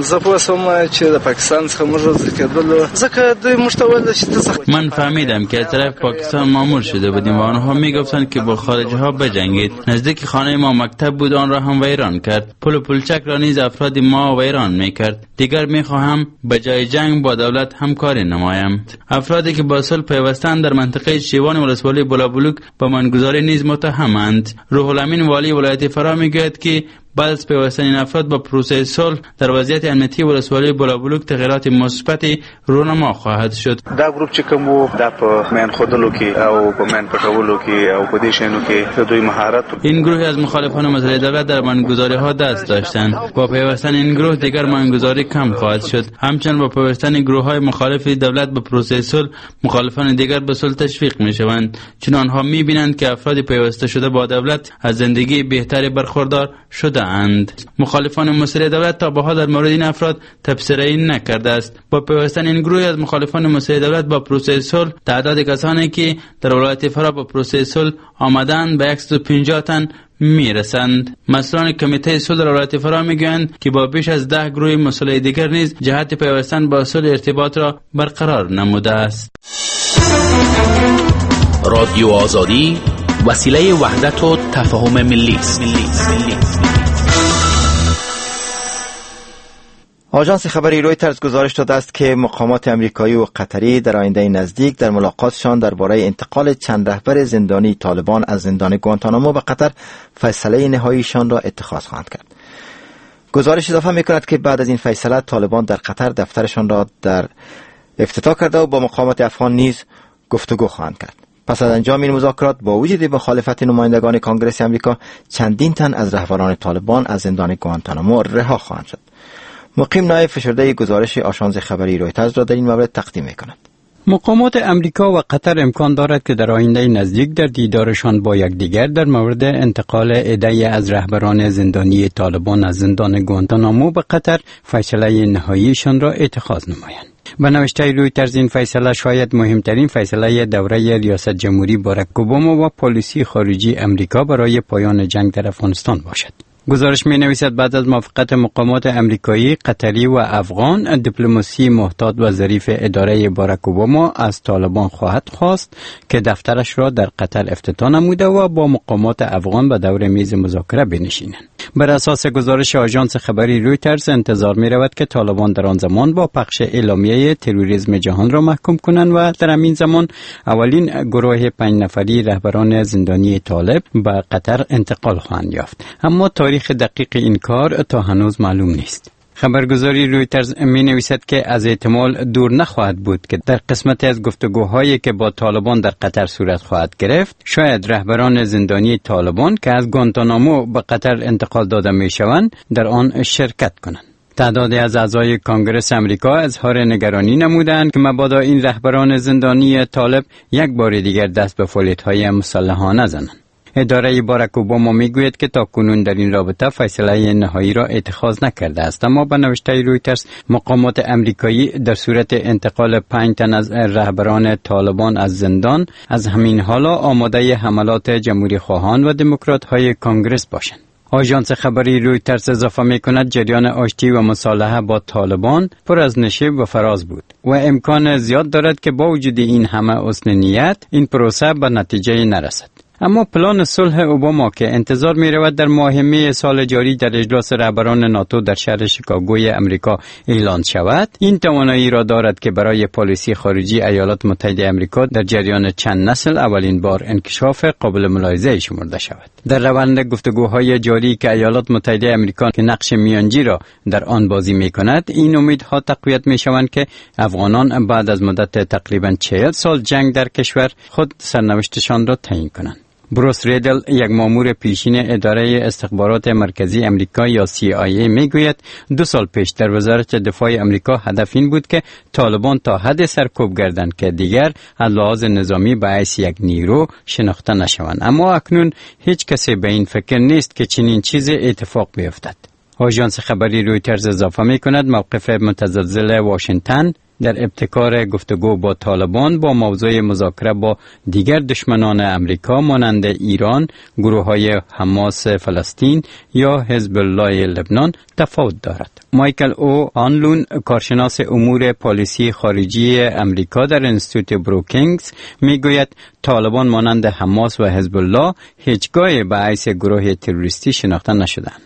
من فهمیدم که از طرف پاکستان مامور شده بودیم و آنها می گفتند که با خارجی ها بجنگید. نزدیک خانه ما مکتب بود، آن را هم ویران کرد. پل و پلچک را نیز افراد ما ویران می کرد. دیگر می خواهم به جای جنگ با دولت همکاری نمایم. افرادی که با صلح پیوستند در منطقه شیوان ولسوالی بلابلوک با منگذاری نیز متهمند. روح الامین والی ولایت فرا می گوید که بعد از پیوستن این افراد با پروسه صلح در وضعیت امنیتی ولسوالی بلابلوک تغییرات مثبتی رونما خواهد شد. دا گروپ چې کوم د په من خودلو کې او په من پټولو کې او په دې شینو کې دوی مهارت. این گروه از مخالفان مسلح دولت در منگذاری ها دست داشتند. با پیوستن این گروه دیگر منگذاری کم خواهد شد. همچنین با پیوستن گروه های مخالف دولت به پروسه صلح مخالفان دیگر به صلح تشویق می شوند، چون آنها می بینند که افراد پیوسته شده با دولت از زندگی بهتری برخوردار شده اند. مخالفان مسلح دولت تا به حال در مورد این افراد تبصره‌ای نکرده است. با پیوستن این گروه از مخالفان مسلح دولت با پروسه صلح تعداد کسانی که در ولایت فرا با پروسه صلح آمدند به صد و پنجاه تن میرسند. مسئولان کمیته صلح در ولایت فرا میگویند که با بیش از ده گروه مسلح دیگر نیز جهت پیوستن با صلح ارتباط را برقرار نموده است. رادیو آزادی وسیله وحدت و تفاهم ملی است. آژانس خبری رویترز گزارش داده است که مقامات امریکایی و قطری در آینده نزدیک در ملاقاتشان درباره انتقال چند رهبر زندانی طالبان از زندان گوانتانامو به قطر فیصله نهاییشان را اتخاذ خواهند کرد. گزارش اضافه می‌کند که بعد از این فیصله طالبان در قطر دفترشان را در افتتاح کرده و با مقامات افغان نیز گفتگو خواهند کرد. پس از انجام این مذاکرات با وجود مخالفت نمایندگان کنگره آمریکا چندین تن از رهبران طالبان از زندان گوانتانامو رها خواهند شد. مقیم نایب فشرده گزارش آژانس خبری رویترز را در این مورد تقدیم می‌کند. مقامات امریکا و قطر امکان دارد که در آینده نزدیک در دیدارشان با یکدیگر در مورد انتقال عده‌ای از رهبران زندانی طالبان از زندان گوانتانامو به قطر فیصله نهاییشان را اتخاذ نمایند. به نوشته رویترز این فیصله شاید مهمترین فیصله دوره ریاست جمهوری باراک اوباما و پالیسی خارجی امریکا برای پایان جنگ در افغانستان باشد. گزارش می نویسد بعد از موافقت مقامات امریکایی، قطری و افغان، دیپلماسی محتاط و ظریف اداره باراک اوباما از طالبان خواهد خواست که دفترش را در قطر افتتاح نموده و با مقامات افغان به دور میز مذاکره بنشینند. بر اساس گزارش آژانس خبری رویترز انتظار می رود که طالبان در آن زمان با پخش اعلامیه تروریسم جهان را محکوم کنند و در همین زمان اولین گروه پنج نفری رهبران زندانی طالب به قطر انتقال خواهند یافت. اما تاریخ دقیق این کار تا هنوز معلوم نیست. خبرگزاری رویترز می نویسد که از احتمال دور نخواهد بود که در قسمتی از گفتگوهایی که با طالبان در قطر صورت خواهد گرفت، شاید رهبران زندانی طالبان که از گوانتانامو به قطر انتقال داده می شوند در آن شرکت کنند. تعدادی از اعضای کنگره آمریکا اظهار نگرانی نمودند که مبادا این رهبران زندانی طالب یک بار دیگر دست به فعالیت‌های مسلحانه زنند. اداره باراک اوباما میگوید که تاکنون در این رابطه فیصله نهایی را اتخاذ نکرده است، اما به نوشته رویترز مقامات امریکایی در صورت انتقال پنج تن از رهبران طالبان از زندان از همین حالا آماده حملات جمهوری خواهان و دموکرات های کنگرس باشند. آژانس خبری رویترز اضافه می‌کند جریان آشتی و مصالحه با طالبان پر از نشیب و فراز بود و امکان زیاد دارد که با وجود این همه حسن نیت این پروسه به نتیجه نرسد. اما پلان صلح اوباما که انتظار می رود در ماه می سال جاری در اجلاس رهبران ناتو در شهر شیکاگوی امریکا اعلان شود، این توانایی را دارد که برای پالیسی خارجی ایالات متحده امریکا در جریان چند نسل اولین بار انکشاف قابل ملاحظه شمرده شود. در روند گفتگوهای جاری که ایالات متحده امریکا که نقش میانجی را در آن بازی می کند، این امیدها تقویت می شوند که افغانان بعد از مدت تقریبا چهل سال جنگ در کشور خود سرنوشتشان را تعیین کنند. بروس ریدل، یک مامور پیشین اداره استخبارات مرکزی امریکا یا سی آی ای میگوید دو سال پیش در وزارت دفاع امریکا هدف این بود که طالبان تا حد سرکوب گردند که دیگر از لحاظ نظامی به حیث یک نیرو شناخته نشوند. اما اکنون هیچ کسی به این فکر نیست که چنین چیزی اتفاق بیفتد. آژانس خبری رویترز اضافه می کند موقف متزلزل واشنگتن در ابتکار گفتگو با طالبان با موضوع مذاکره با دیگر دشمنان امریکا مانند ایران، گروه‌های حماس فلسطین یا حزب الله لبنان تفاوت دارد. مایکل او آنلون، کارشناس امور پالیسی خارجی امریکا در انستیتوت بروکینگز، میگوید طالبان مانند حماس و حزب الله هیچگاه به حیث گروه تروریستی شناخته نشدند.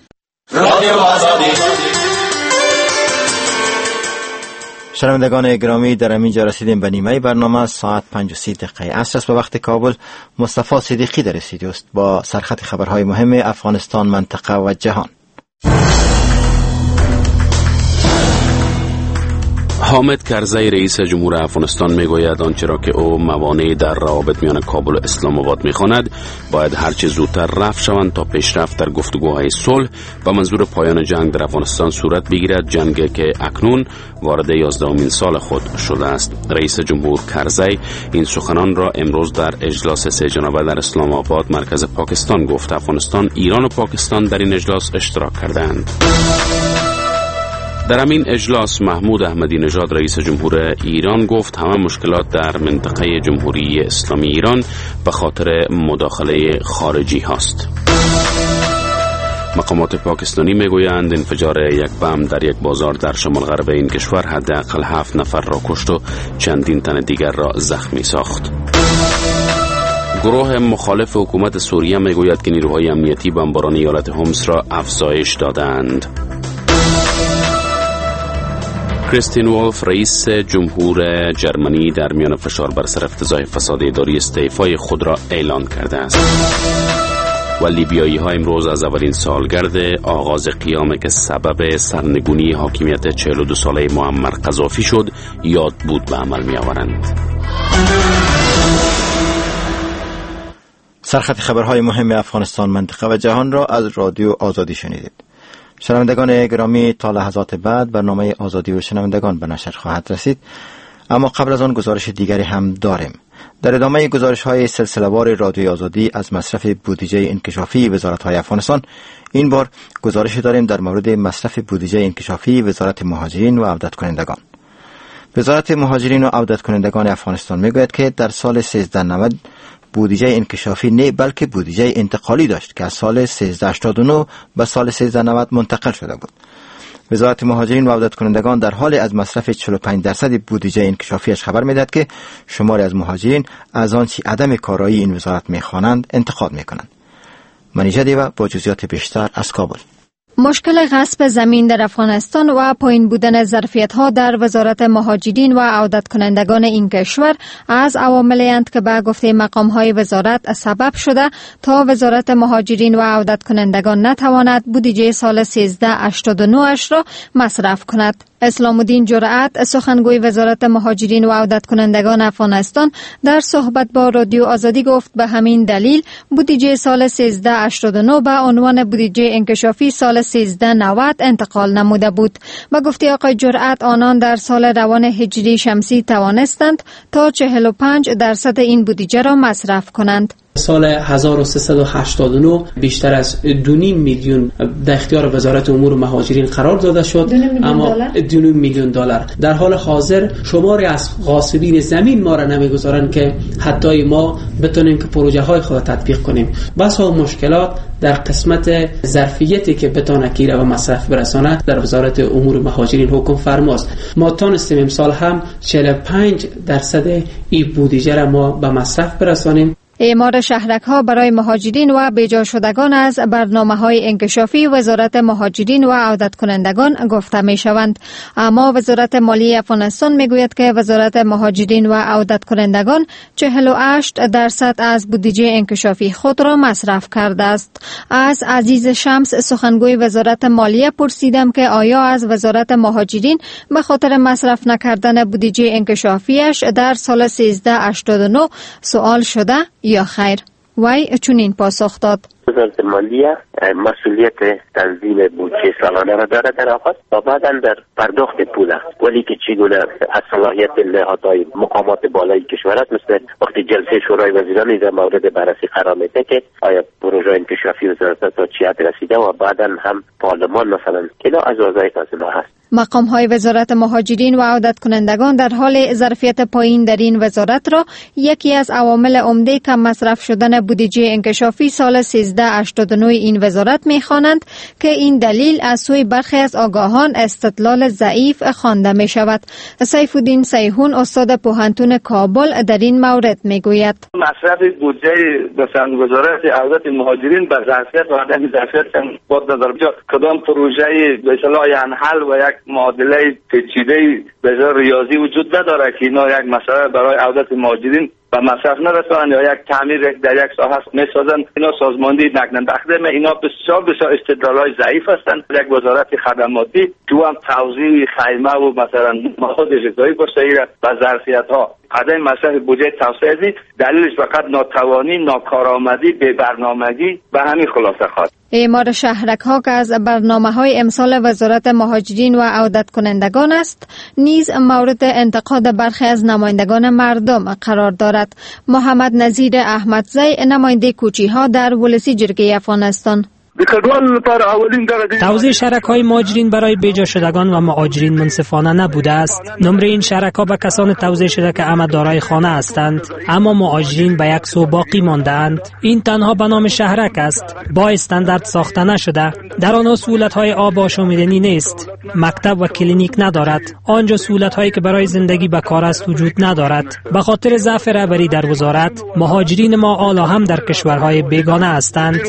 شنوندگان گرامی، در اینجا رسیدیم به نیمه برنامه. ساعت پنج و سی دقیقه عصر است به وقت کابل. مصطفی صدیقی در استودیو است با سرخط خبرهای مهم افغانستان، منطقه و جهان. حامد کرزی رئیس جمهور افغانستان میگوید آنچه را که او موانع در روابط میان کابل و اسلام آباد میخواند باید هرچه زودتر رفع شوند تا پیشرفت در گفتگوهای صلح و منظور پایان جنگ در افغانستان صورت بگیرد، جنگی که اکنون وارد یازدهمین سال خود شده است. رئیس جمهور کرزی این سخنان را امروز در اجلاس سه جانبه در اسلام آباد مرکز پاکستان گفت. افغانستان، ایران و پاکستان در این اجلاس اشتراک کردند. در همین اجلاس محمود احمدی نژاد رئیس جمهور ایران گفت همه مشکلات در منطقه جمهوری اسلامی ایران به خاطر مداخله خارجی هاست. مقامات پاکستانی میگویند انفجار یک بم در یک بازار در شمال غرب این کشور حداقل هفت نفر را کشت و چندین تن دیگر را زخمی ساخت. گروه مخالف حکومت سوریه میگوید که نیروهای امنیتی بمباران ایالت حمص را افزایش دادند. کریستین ولف رئیس جمهور جرمنی در میان فشار بر سر افتضاح فساد اداری استعفای خود را اعلان کرده است. و لیبیایی ها امروز از اولین سالگرد آغاز قیام که سبب سرنگونی حاکمیت چهل و دو ساله معمر قذافی شد یاد بود به عمل می آورند. سرخط خبرهای مهم افغانستان، منطقه و جهان را از رادیو آزادی شنیدید. شنوندگان گرامی، تا لحظات بعد برنامه آزادی و شنوندگان به نشر خواهد رسید، اما قبل از آن گزارش دیگری هم داریم. در ادامه گزارش های سلسله وار رادیوی آزادی از مصرف بودجه انکشافی وزارت های افغانستان، این بار گزارش داریم در مورد مصرف بودجه انکشافی وزارت مهاجرین و عودت کنندگان. وزارت مهاجرین و عودت کنندگان افغانستان میگوید که در سال سیزده نود بودجه انکشافی نه بلکه بودجه انتقالی داشت که از سال سیزده هشتاد و نه به سال سیزده نود منتقل شده بود. وزارت مهاجرین و عودت کنندگان در حال از مصرف چهل و پنج درصد بودجه انکشافیش خبر میدهد که شماری از مهاجرین از آنچه عدم کارایی این وزارت میخوانند انتقاد میکنند. منیژه دیوه با جزئیات بیشتر از کابل. مشکل غصب زمین در افغانستان و پایین بودن ظرفیت‌ها در وزارت مهاجرین و عودت کنندگان این کشور از عواملی اند که به گفته مقام‌های وزارت سبب شده تا وزارت مهاجرین و عودت کنندگان نتواند بودجه سال سیزده هشتاد و نه اش را مصرف کند. اسلام الدین جرأت، سخنگوی وزارت مهاجرین و عودت کنندگان افغانستان، در صحبت با رادیو آزادی گفت به همین دلیل بودجه سال سیزده هشتاد و نه به عنوان بودجه انکشافی سال سیزده نود انتقال نموده بود. و گفته آقای جرأت آنان در سال روان هجری شمسی توانستند تا چهل و پنج درصد این بودجه را مصرف کنند. سال هزار و سیصد و هشتاد و نه بیشتر از دو نیم میلیون در اختیار وزارت امور مهاجرین قرار داده شد، اما دو نیم میلیون دلار. در حال حاضر شماری از غاصبین زمین ما را نمیگذارند که حتی ما بتونیم که پروژه های خود تطبیق کنیم. بس ها مشکلات در قسمت ظرفیتی که بتونه کیره و مصرف برسانه در وزارت امور مهاجرین حکم فرماست. ما تانستیم امسال هم چهل و پنج درصد این بودجه را ما به مصرف برسانیم. اعمار شهرک‌ها برای مهاجرین و بیجا شدگان از برنامه‌های انکشافی وزارت مهاجرین و عودت کنندگان گفته می‌شوند. اما وزارت مالی افغانستان می‌گوید که وزارت مهاجرین و عودت کنندگان چهل و هشت درصد از بودجه انکشافی خود را مصرف کرده است. از عزیز شمس، سخنگوی وزارت مالیه، پرسیدم که آیا از وزارت مهاجرین به خاطر مصرف نکردن بودجه انکشافیش در سال سیزده هشتاد و نه سوال شده یا خیر. وی چنین پاسخ داد: وزارت مالیه مسئولیت تنظیم بودجه سالانه را داره در آغاز و بعدا در پرداخت پول است، ولی که چگونه از صلاحیت نهادهای مقامات بالای کشور است، مثل وقتی جلسه شورای وزیران در مورد بررسی قرار میده که آیا پروژه انکشافی وزارت تا چی حد رسیده و بعدا هم پارلمان مثلا اینا از وظایف از ما هست. مقام های وزارت مهاجرین و عودت کنندگان در حال ظرفیت پایین در این وزارت را یکی از عوامل عمده کم مصرف شدن بودجه انکشافی سال سیزده هشتاد و نه این وزارت می‌خوانند که این دلیل از سوی برخی از آگاهان استدلال ضعیف خوانده می شود. سیف الدین سیحون استاد پوهنتون کابل در این مورد میگوید: مصرف بودجه مثلا وزارت عودت مهاجرین به ظرفیت و عدم ظرفیت بود نظر بجا کدام پروژه به اصطلاح یعنی حل و یک معادله پیچیده به ریاضی وجود نداره که اینا یک مسئله برای عودت مهاجرین و مصرف نرسانند یا یک تعمیر در یک ساحه میسازند. اینا سازماندهی نکنند. بخدم اینا بسیار بسیار استدلال‌های ضعیف هستند. یک وزارت خدماتی تو هم توزیع خیمه و مثلا مواد غذایی بسیار و ظرفیت‌ها عدم مصرف بودجه توسعه‌ای دلیلش فقط ناتوانی، ناکارآمدی، بی برنامگی و همین خلاصه خواست. اعمار شهرک ها که از برنامه های امسال وزارت مهاجرین و عودت کنندگان است نیز مورد انتقاد برخی از نمایندگان مردم قرار دارد. محمد نظیر احمدزی نماینده کوچی ها در ولسی جرگه افغانستان: توزیع شرکای مهاجرین برای بیجا شدگان و مهاجرین منصفانه نبوده است. نمره این شرکا به کسان توزیع شده که اما دارای خانه هستند اما مهاجرین به یک سو باقی مانده‌اند. این تنها به نام شهرک است، با استاندارد ساخته نشده. در آن سهولت های آب و آشامیدنی نیست، مکتب و کلینیک ندارد. آنجا سهولت هایی که برای زندگی به کار است وجود ندارد. به خاطر ضعف رهبری در وزارت مهاجرین ما حالا هم در کشورهای بیگانه هستند.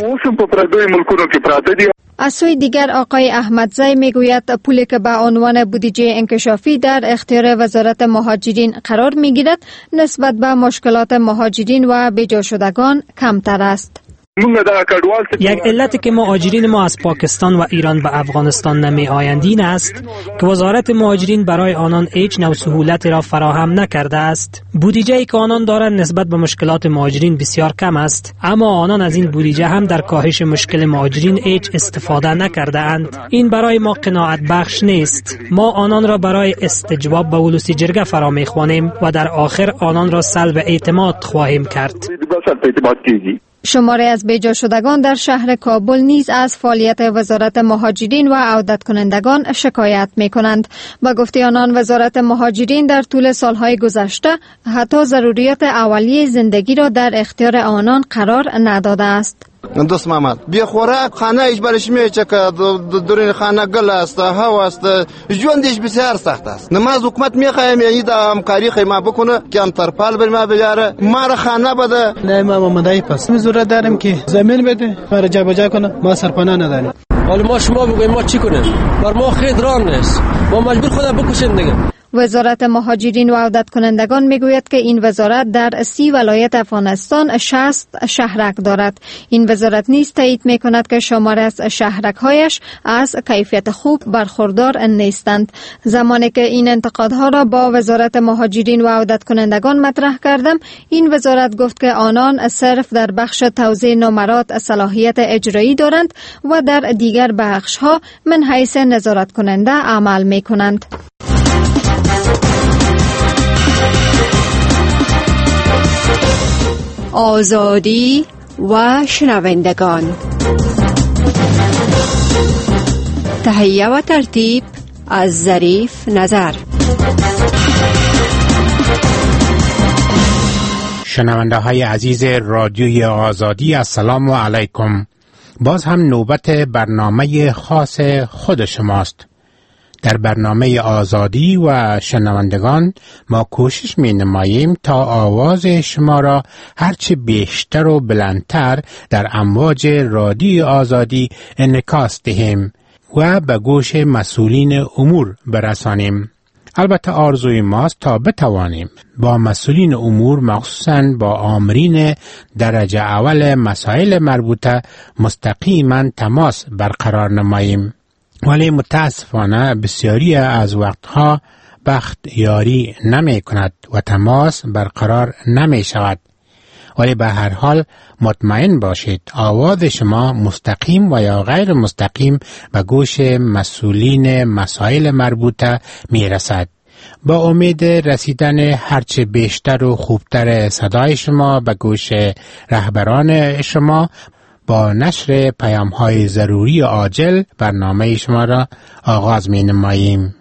از سوی دیگر آقای احمدزی میگوید پولی که به عنوان بودجه انکشافی در اختیار وزارت مهاجرین قرار میگیرد نسبت به مشکلات مهاجرین و بیجا شدگان کمتر است. یک علتی که مهاجرین ما از پاکستان و ایران به افغانستان نمی آیند این است که وزارت مهاجرین برای آنان هیچ نوع سهولت را فراهم نکرده است. بودجه‌ای که آنان دارند نسبت به مشکلات مهاجرین بسیار کم است، اما آنان از این بودجه هم در کاهش مشکل مهاجرین هیچ استفاده نکرده اند. این برای ما قناعت بخش نیست. ما آنان را برای استجواب به ولسی جرگه فرا می‌خوانیم و در آخر آنان را سلب اعتماد خواهیم کرد. شماری از بیجا شدگان در شهر کابل نیز از فعالیت وزارت مهاجرین و عودت کنندگان شکایت می کنند. با گفته آنان وزارت مهاجرین در طول سالهای گذشته حتی ضروریات اولیه زندگی را در اختیار آنان قرار نداده است. دوست محمد بی خوراک خانه ایش برش میچه که درین خانه گل است، هوا است، ژوندش بسیار سخت است. نماز حکومت میخوایم یعنی دا همکاری خیمه بکنه که هم ترپال بر ما بیاره، ما را خانه بده. نه ما مدعی پس می ضرورت داریم که زمین بده ما را جا بجا کنه، ما سرپناه نداریم. حالا ما شما بگویم ما چی کنیم؟ بر ما خیر راه نیست، ما مجبور خودم بکشیم دیگه. وزارت مهاجرین و عودت کنندگان میگوید که این وزارت در سی ولایت افغانستان شصت شهرک دارد. این وزارت نیز تایید میکند که شمار از شهرک‌هایش از کیفیت خوب برخوردار نیستند. زمانی که این انتقادها را با وزارت مهاجرین و عودت کنندگان مطرح کردم، این وزارت گفت که آنان صرف در بخش توزیع نمرات صلاحیت اجرایی دارند و در دیگر بخش‌ها من حیث نظارت کننده عمل میکنند. آزادی و شنوندگان، تهیه و ترتیب از ظریف نظر. شنونده های عزیز رادیوی آزادی، السلام علیکم. باز هم نوبت برنامه خاص خود شماست. در برنامه آزادی و شنوندگان ما کوشش می نماییم تا آواز شما را هرچه بیشتر و بلندتر در امواج رادیو آزادی انعکاس دهیم و به گوش مسئولین امور برسانیم. البته آرزوی ماست تا بتوانیم با مسئولین امور، مخصوصاً با آمرین درجه اول مسائل مربوطه، مستقیما تماس برقرار نماییم. ولی متاسفانه بسیاری از وقتها بخت یاری نمی کند و تماس برقرار نمی شود. ولی به هر حال مطمئن باشید آواز شما مستقیم و یا غیر مستقیم به گوش مسئولین مسائل مربوطه میرسد. با امید رسیدن هرچه بیشتر و خوبتر صدای شما به گوش رهبران شما، با نشر پیام‌های ضروری و عاجل برنامه شما را آغاز می نماییم.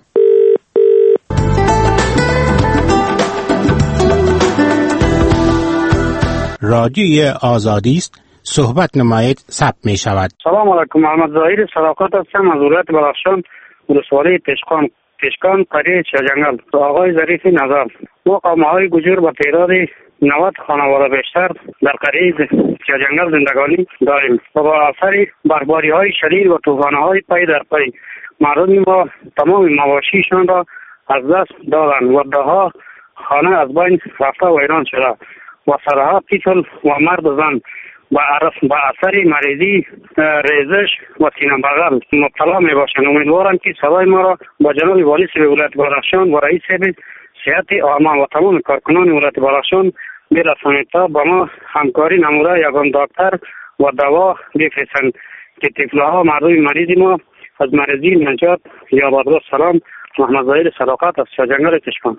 رادیوی آزادی است، صحبت نمایید ثبت می شود. سلام علیکم، محمد ظاهر صداقت هستم از ولایت بدخشان، ولسوالی پشکان پشکان قریه چهجنگل. آقای ظریف نظر، ما قوم‌های گجور با تعداد نود خانواده بیشتر در قریه چهجنگل زندگانی داریم و با اثر برباری‌های شدید و طوفان‌های پی در پی مردم ما تمام مواشیشان را از دست دادند و ده‌ها خانه از بین رفته و ویران شده و صدها طفل و مرد و زن با اثر مریضی، ریزش و سینه بغل مبتلا می باشند. امیدوارم که صدای ما را با جناب والی صاحب ولایت بدخشان و رئیس صحت عامه و تمام کارکنان ولایت بدخشان برسانید تا با ما همکاری نموده یگان دکتر و دوا بفرستند که طفلها مردم مریض ما از مریضی نجات یابد. سلام، محمد ظاهر صداقت از چهجنگل پشکان.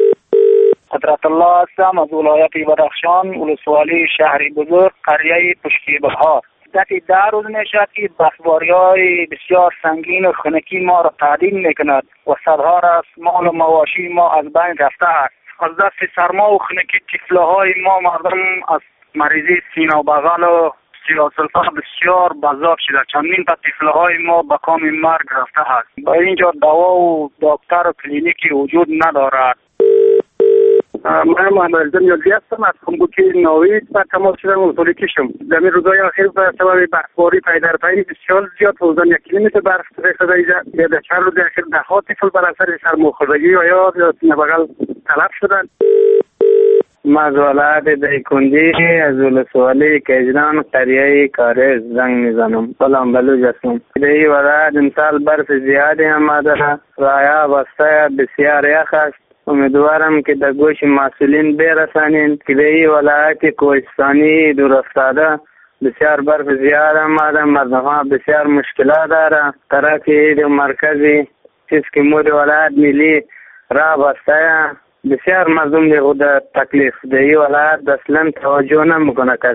قدرت الله هستم از ولایت بدخشان، ولسوالی شهری بزرگ قریه پشکی بهار. مدتی ده روز میشد که بخباری‌های بسیار سنگین و خنکی ما را تعدیل میکند و صدها را مال و مواشی ما از بین رفته است. از دست سرما و خنکی طفل‌های ما مردم از مریضی سینه و بغل و سیاه‌سلفه بسیار بزاق شده. چندین تا طفل‌های ما به کام مرگ رفته است. با اینجا دوا و دکتر و کلینیکی وجود ندارد. من محمد رضا نیازی هستم از کمبوکی ناوید و تماس شدم وصولی کشم. در این روزهای اخیر به سبب برفباری پی در پی بسیار زیاد حدود یک کیلومتر برف ریخته اینجا. در چند روز اخیر ده‌ها طفل بر اثر سرماخوردگی و یا سینه بغل تلف شدند. من از ولایت دیکندی از ولسوالی کیجران قریه کارز زنگ میزنم. سلام بلوچ هستم. در این ولایت امسال برف زیادی آمده و یا بسته بسیار یخ است. امیدوارم که در گوش مسئولین برسانین که در این ولایت کوهستانی دور افتاده بسیار برف زیاد آمده، مردم ها بسیار مشکلات داره. طرف این مرکزی چیز که مور ولایت ملی راه بسته، بسیار مردم دی خود تکلیف در این ولایت اصلا توجه نمیکنه کس.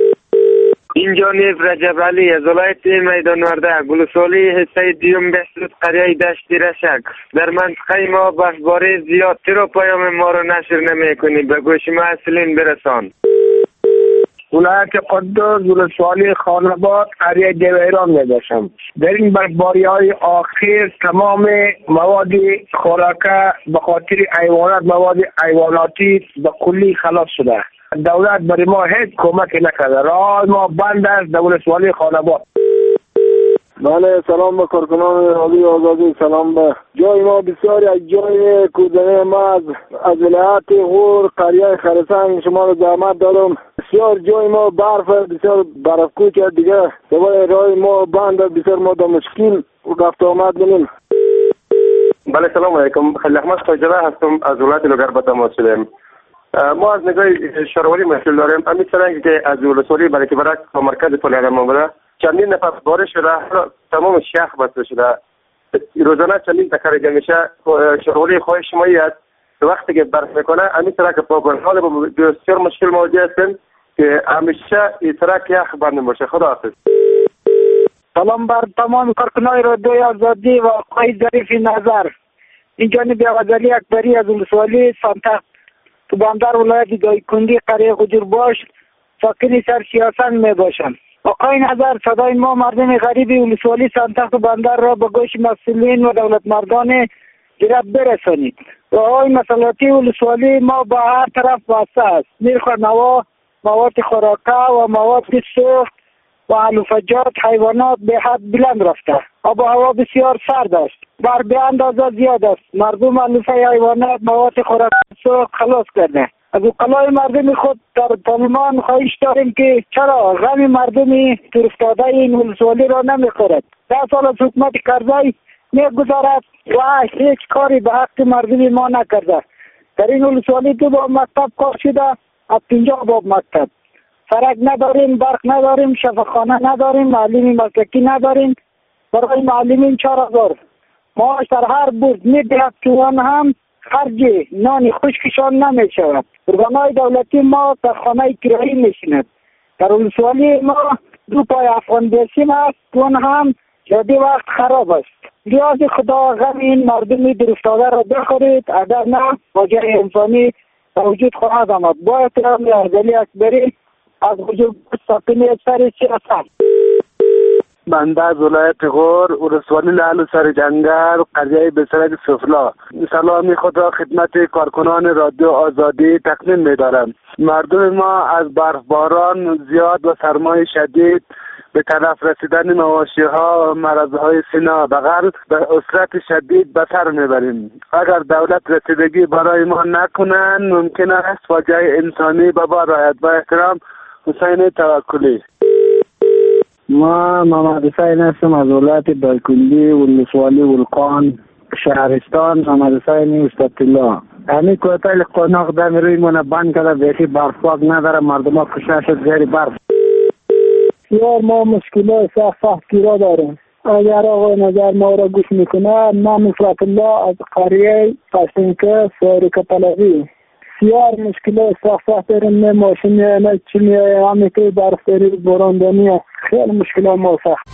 اینجا نیز رجب علی از ولایت میدان ورده، گلسولی حصه دیوم بهسود قریه دشتی رشک. در منطقه ما برفباری زیادتر و پیام ما رو نشر نمی کنی، به گوش مسئولین برسان. ولایت قدس ولسوالی خاناباد قریه دیویران می باشم. در این برفباری های آخر تمام مواد خوراکه به خاطر حیوانات، مواد حیواناتی به کلی خلاص شده. دولت برای ما هیچ کمک نکرده. راه ما بند است در ولسوالی خاناباد. بله، سلام به کارکنان رادیو آزادی. سلام به جای ما بسیاری از جای کودنه ما از از ولایت غور قریه خرسنگ شما رو زحمت دارم. بسیار جای ما برف بسیار برفکوچ دیگه دوباره راه ما بند بسیار ما در مشکل رفت آمد کنیم. بله، سلام علیکم. خیلی احمد خاجره هستم از ولایت لوگر به تماس شدم. ما از نگاه شهروری مشکل داریم. همین چنانکه که از ولسوالی برای که برای مرکز فعالیت ما بوده چندین نفر بارش شده، تمام شاخ بسته شده. روزانه چندین تکرار میشه. شهروری خواهش شمایی است وقتی که برف میکنه همین طرح که پاکن حال بسیار مشکل مواجه هستیم که همیشه این طرح که یخ بند باشه. خدا حافظ. سلام بر تمام کارکنان رادیوی آزادی و آقای ظریف نظر. این جانب غزالی اکبری از ولسوالی سانتخت تو بندر ولایت دیکندی قریه گجورباش ساکن سر سیاسنگ می باشم. آقای نظر، صدای ما مردم غریب ولسوالی سانتخت بندر را به گوش مسئولین و دولت مردان ایران برسانید. راههای مسئولیتی ولسوالی ما با هر طرف بسته است. نرخ نوا، مواد خوراکه و مواد سوخت و علوفجات حیوانات به حد بلند رفته. آب و هوا بسیار سرد است. بر به اندازه زیاد است. مردم علوفه حیوانات، مواد خوراکه سوخت خلاص کرده. از اوقلای مردم خود در پارلمان خواهش داریم که چرا غم مردم ترافتاده این ولسوالی را نمیخورد. ده سال از حکومت کرزی میگذارد و هیچ کاری به حق مردم ما نکرده. در این ولسوالی دو باب مکتب کار شده، از پنجاه باب مکتب. سرک نداریم، برق نداریم، شفاخانه نداریم، معلمی مسلکی نداریم. برای معلمین چهار هزار معاش در هر برد میدهد که آن هم خرج نان خشکشان نمیشود. ارگانهای دولتی ما در خانه کرایی میشیند. در ولسوالی ما دو پای افغان بیسیم است که اون هم جدی وقت خراب است. ریاض خدا غم این مردمی درافتاده را بخورید، اگر نه واجه انسانی وجود خواهد آمد. با احترام ارزلی اکبری از وجود ساکنی سر سیاست. بنده از ولایت غور ولسوالی لعل و سر جنگل قریه بسرک سفلا سلامی خود را خدمت کارکنان رادیو آزادی تقدیم می‌دارم. مردم ما از برفباران زیاد و سرمای شدید به تلف رسیدن مواشی‌ها و مرض‌های سینه بغل به اسرت شدید به سر میبریم. اگر دولت رسیدگی برای ما نکنند ممکن است فاجعه انسانی به بار آید. با احترام حسین توکلی. ما محمد حسین هستم از ولایت دایکنډي ولسوالی ولقان شهرستان. محمد حسین استادالله. همین کوتاه قوناق دم روی من بند کرده، بیخی برف پاک نداره، مردم ها کشته شد زیر برف. بسیار ما مشکلات سخت سخت گیرا داریم. اگر آقای نظر ما را گوش میکنه، من نصرت الله از قریه قشنگه سوریک طلبی بسیار مشکلات سخت سخت داریم. نه ماشین نه چی میایه، همین که برفداری باراندنی خیلی مشکلات ما سخت.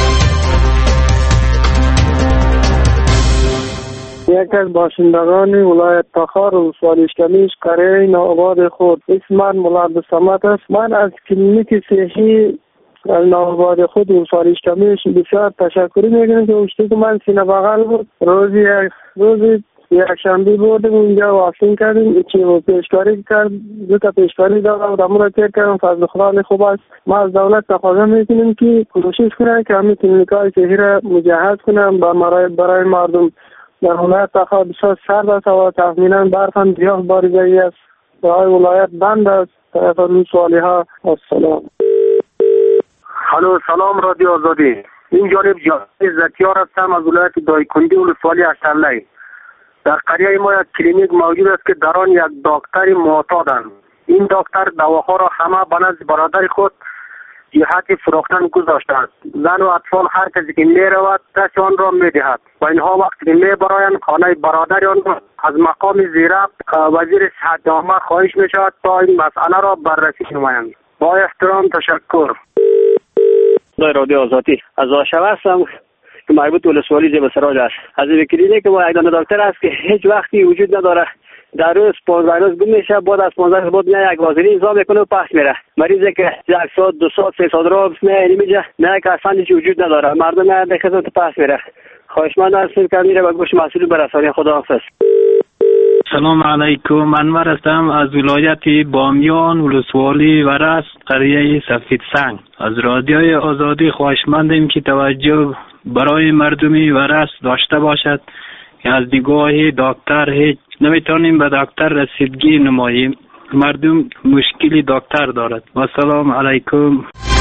یک از باشندگان ولایت تخار و ولسوالیشکمیش قریه نوآباد خود اسم من مولا عبدالصمد است. من از کلینیک صحی از نوآباد خود ولسوالیشکمیش بسیار تشکر میکنم که اوشتی که من سینه بغل بود. روزی روزی یک شنبه بودیم اونجا واکسین کردیم، چی پیشکاری کرد، دو تا پیشکاری دادم و امور تیر کردم. فضل خدا خوب است. ما از دولت تقاضا میکنیم که کوشش کنن که همین کلینیک‌های صحی را مجهز کنن برای برای مردم. در ولایت تخار بسیار سرد است و تخمینا برف هم زیاد باریدگی است. برای ولایت بند است. طرف ولسوالی ها. السلام. الو سلام رادیو آزادی. این جانب جان زکیار هستم از ولایت دایکنډي ولسوالی اشترلی. در قریه ما یک کلینیک موجود است که در آن یک دکتر معتادند. این دکتر دواها را همه به نزد برادر خود جهت فروختن گذاشته است. زن و اطفال هر کسی که می رود دست آن را می دهد و اینها وقتی که می برایند خانه برادر آن را از مقام زیرک وزیر صحت عامه خواهش می شود تا این مسئله را بررسی نمایند. با احترام تشکر. رادیو آزادی از آشوا هستم که مربوط ولسوالی زیب سراج است. از این کلینیک ما یک دانه دکتر است که هیچ وقتی وجود نداره. در روز پانزده روز گم میشه، بعد از پانزده روز بعد میاد یک وازلی انضام میکنه و پس میره. مریضی که یک ساعت دو ساعت سه ساعت رو میاد نمیجه، نه که اصلا هیچ وجود نداره. مردم میاد به خدمت پس میره. خواهشمند هستم که میره به گوش مسئول برسانی. خداحافظ. سلام علیکم. انور هستم از ولایت بامیان ولسوالی ورس قریه سفید سنگ. از رادیوی آزادی خواهشمندیم که توجه برای مردمی ورس داشته باشد که از نگاه دکتر هیچ نمیتونیم به دکتر رسیدگی نماییم. مردم مشکلی دکتر دارد. و سلام علیکم.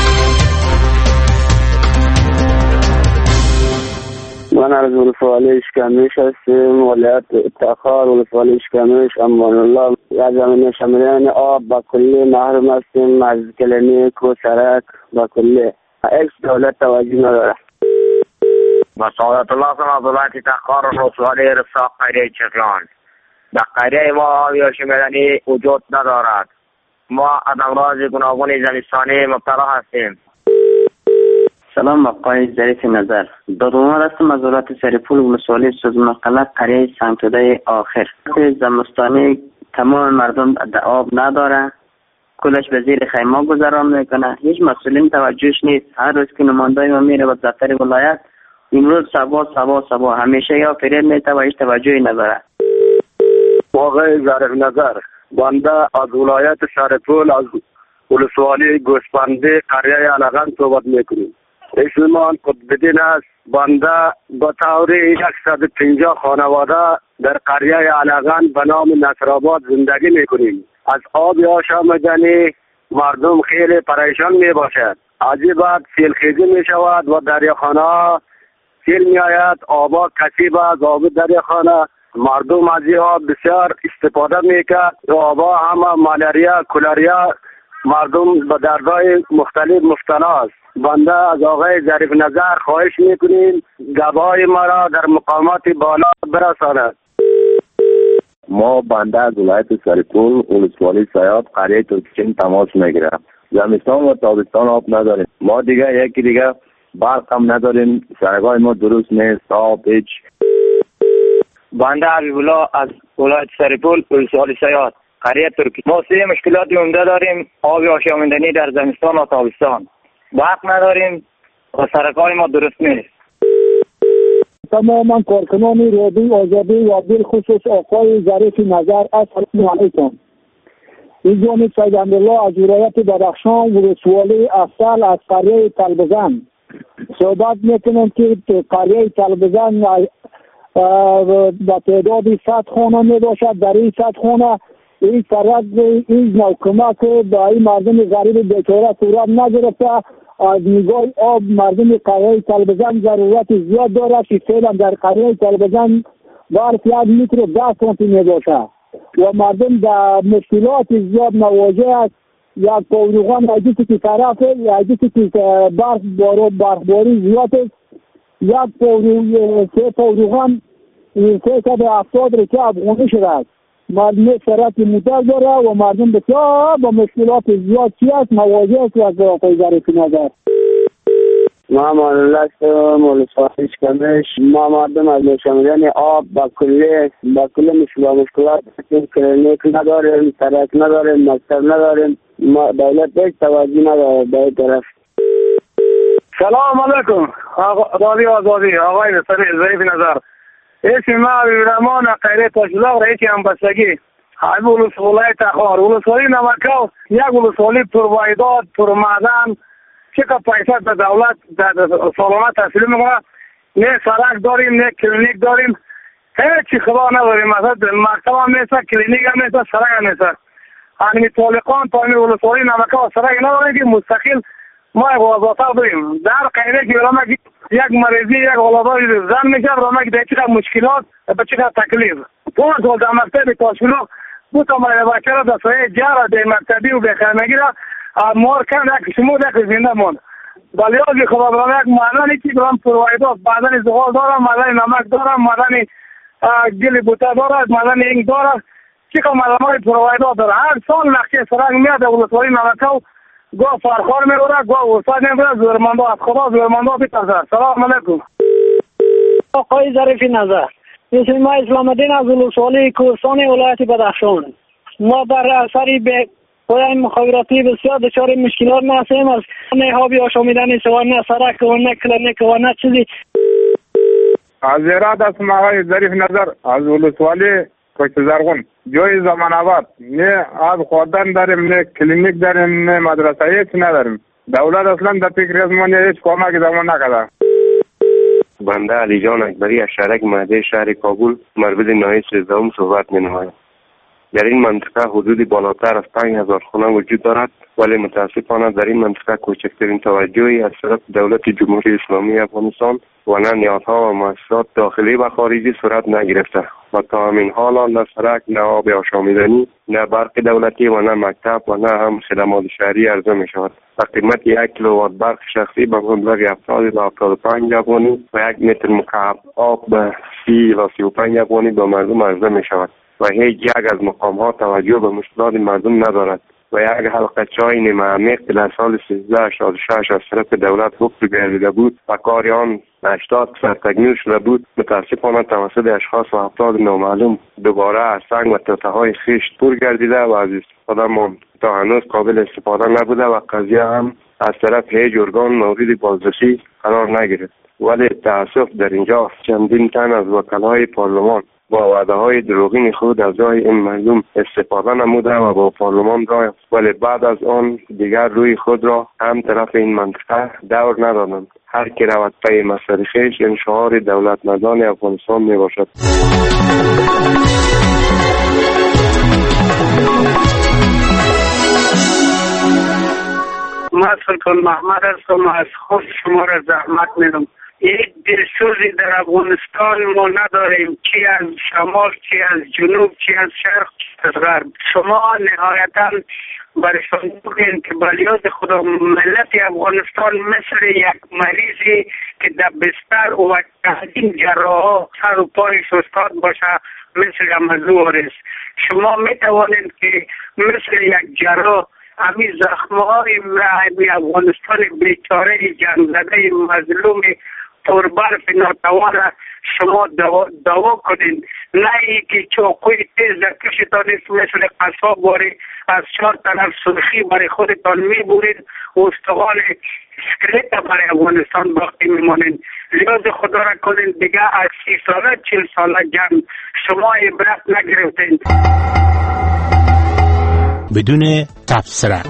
من از ولسوالی اشکمیش هستم، ولایت تخار ولسوالی اشکمیش. امان الله از زمین شمرین آب با کلی محروم هستیم، از کلینیک و سرک با کلی. ایش دولت توجه نداره. با سعادت الله سم از ولایت تخار ولسوالی رساق قریه چفیان. در قریه ما آبی شمرینی وجود ندارد. ما از امراض گوناگون زمستانی مبتلا هستیم. سلام آقای ظریف نظر. دادومار هستم از ولایت سریپول ولسوالی سوزمان قلعه قریه سنگتوده آخر. زمستانی تمام مردم آب نداره، کلش به زیر خیمه گذران میکنه. هیچ مسئولین توجهش نیست. هر روز که نماینده ما میره به دفتر ولایت، امروز سبا سبا سبا همیشه یا فرید میته و هیچ توجهی نداره. آقای ظریف نظر، بنده از ولایت سریپول از ولسوالی گوسفندی قریه علقان صحبت میکنیم. اسمان قطب‌الدین است. بنده به طور صد و پنجاه خانواده در قریه علقان به نام نصرآباد زندگی میکنیم. از آب آشامیدنی مردم خیلی پریشان می باشد. عجیب است، سیلخیزی می شود و دریاخانه سیل می آید. آبا کثیف است. آب دریاخانه مردم از این آب بسیار استفاده میکرد. آبا همه مالاریا کولریا مردم به دردهای مختلف مبتلا است. بنده از آقای ظریف نظر خواهش میکنیم گواهی ما را در مقامات بالا برساند. ما بنده از ولایت سرپول ولسوالی سیاد قریه ترکچین تماس میگیرم. زمستان و تابستان آب نداریم. ما دیگه یکی دیگه برق هم نداریم. سرگاه ما درست نیست. آب هیچ. بنده حبیب الله از ولایت سرپول ولسوالی سیاد قریه ترکی. ما سه مشکلات عمده داریم. آب آشامیدنی در زمستان و تابستان. برق نداریم و سرگاه ما درست نیست. تماما کارکنان رادیو آزادی و بالخصوص آقای ظریف نظر السلام علیکم. این جانب سید امیرالله از ولایت بدخشان ولسوالی افضل از قریه تلبزن صحبت میکنم که قریه تلبزن با تعداد صد خانه می باشد. در این صد خانه این سرک این نوکمک با این مردم غریب بیچاره صورت نگرفته. از نگاه آب مردم قریه تلبزن ضرورت زیاد دارد که فعلا در قریه تلبزن برف یک متر و ده سانتی می باشد و مردم در مشکلات زیاد مواجه است. یک پاروغان عجیسی که طرف عجیسی که برف بارو برفباری زیاد است. یک پاروغان سه پاروغان سه صد هفتاد رکه افغانی شده است. مردم سرعت موتر داره و مردم بسیار با مشکلات زیاد چی است مواجه است از آقای ظریف نظر. ما مالله ولسوالی کمش ما مردم از نشامیدن آب با کلی با کلی مشکلات کلینیک نداریم، سرک نداریم، مکتب نداریم. ما دولت هیچ توجه نداره به این طرف. سلام علیکم رادیو آزادی. آقای ظریف نظر. اسم ما عبدالرحمن قریه تاشلاق رئیس همبستگی حبیب ولسوالی تخار ولسوالی نمکاو یک ولسوالی پروایداد پرمعدن چه که پیسه به دولت سالانه تحصیل میکنه. نه سرک داریم نه کلینیک داریم هیچی خدا نداریم. مثلا مکتب هم نیست کلینیک هم نیست سرک هم نیست. همین طالقان تا همین ولسوالی نمکاو سرک نداریم که مستقل ما یک وظیفه داریم. در قریه که برامه یک مریضی یک ولادای زن میشه برامه که در چقدر مشکلات به چقدر تکلیف پونز سال در مکتب تاشلاق دو تا بچه را در سایه جر در مکتبی و بخیرمگی را مار کن یک شمود یک زنده موند. بلیازی خدا برام یک مردنی که برام پروایدات مردن زغال دارم، مردن نمک دارم، مردن گل بوته دارم، مردن اینگ دارم. چی که مردم های پروایدات دارم. هر سال نقشه سرنگ میاد در ولسوالی نمکاو گاه فرخار میروره گاه استاد میروره زورمنده از خدا زورمنده بیترزه. سلام علیکم. آقای ظریف نظر. اسم ما اسلام الدین از ولسوالی کوهستان ولایت بدخشان. ما بر اثر به پایان مخابراتی بسیار دچار مشکلات هستیم. از نه آبی آشامیدنی سوا نه سرک و نه کلینیک و نه چیزی. از ایراد اسم آقای ظریف نظر از ولسوالی کوچ زرغون جای زمان آباد نه آب خوردن داریم نه کلینیک داریم نه مدرسه هیچ نداریم. دولت اصلا در فکر از ما هیچ کمک زمان نکرده. بنده علی جان اکبری از شهرک مهده شهر کابل مربوط ناحیه سیزدهم صحبت می‌نمایم. در این منطقه حدود بالاتر از پنج هزار خانه وجود دارد ولی متاسفانه در این منطقه کوچکترین توجهی از طرف دولت جمهوری اسلامی افغانستان و نه نیازها و مؤسسات داخلی و خارجی صورت نگرفته و تا همین حال نه سرک نه آب آشامیدنی نه برق دولتی و نه مکتب و نه هم خدمات شهری عرضه می شود و قیمت یک کیلووات برق شخصی به مبلغ هفتاد تا هفتاد و پنج افغانی و یک متر مکعب آب به سی تا سی و پنج افغانی به مردم عرضه می شود و هیچ یک از مقام ها توجه به مشکلات مردم ندارد و یک حلقه چای نیمه عمیق که در سال سیزده هشتاد و شش از طرف دولت حکم گردیده بود و کار آن هشتاد درصد تکمیل شده بود متاسفانه توسط اشخاص و افراد نامعلوم دوباره از سنگ و توته های خشت پر گردیده و از استفاده ماند تا هنوز قابل استفاده نبوده و قضیه هم از طرف هیچ ارگان مورد بازرسی قرار نگرفت. ولی تأسف در اینجا چندین تن از وکلای پارلمان با وعده های دروغین خود از راه این مردم استفاده نموده و با پارلمان راه ولی بعد از آن دیگر روی خود را هم طرف این منطقه دور ندادند. هر کی رود پی مسئله خویش این شعار دولت مردان افغانستان می باشد. ما سلطان محمد هستم از خود شما را زحمت میدم. یک دلسوزی در افغانستان ما نداریم چی از شمال چی از جنوب چی از شرق چی از غرب. شما نهایتا برشان بگین که بلیاد خدا ملت افغانستان مثل یک مریضی که در بستر و تحدیم جراح سر و پایش استاد باشه مثل امزور است. شما می توانید که مثل یک جراح همین زخمهای افغانستان بیچاره جنگ زده مظلوم پربرف ناتوان شما دوا, دوا کنین، نه ای که چاقوی تیز در کشتان است مثل قصاب باری از چهار طرف سرخی برای خودتان می بورید و استوان اسکلت برای افغانستان باقی میمانین. لیاز خدا را کنین دیگه از سی ساله چل ساله جنگ شما عبرت نگرفتین. بدون تبصره.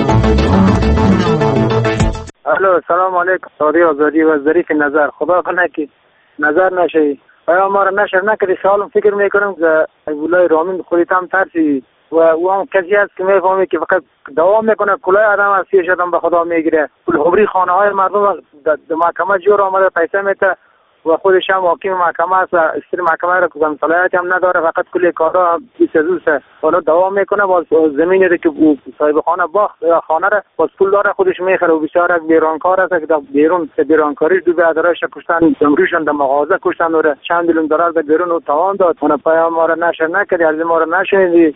الو سلام علیکم. سعودی آزادی و ظریف نظر. خدا کنه که نظر نشه آیا ما را نشر نکردی. سوالم فکر میکنم که ولای رامین خودت هم ترسی و او هم کسی هست که میفهمی که فقط دوام میکنه کلاه آدم از سیش آدم به خدا میگیره. خبری خانه های مردم در محکمه جور آمده پیسه میته و خودش هم حاکم محکمه است و استری محکمه را کدام صلاحیت هم نداره، فقط کلی کارا بیست روزه حالا دوام میکنه. باز زمینی رو که صاحب خانه باخت یا خانه را باز پول داره خودش میخره و بسیار بیرانکار است که در بیرون بیرانکاری دو برادرش کشتن، دمروشان در مغازه کشتن و چند میلیون دلار به بیرون و توان داد. اون پیام ما را نشر نکردی، از ما را نشنیدی.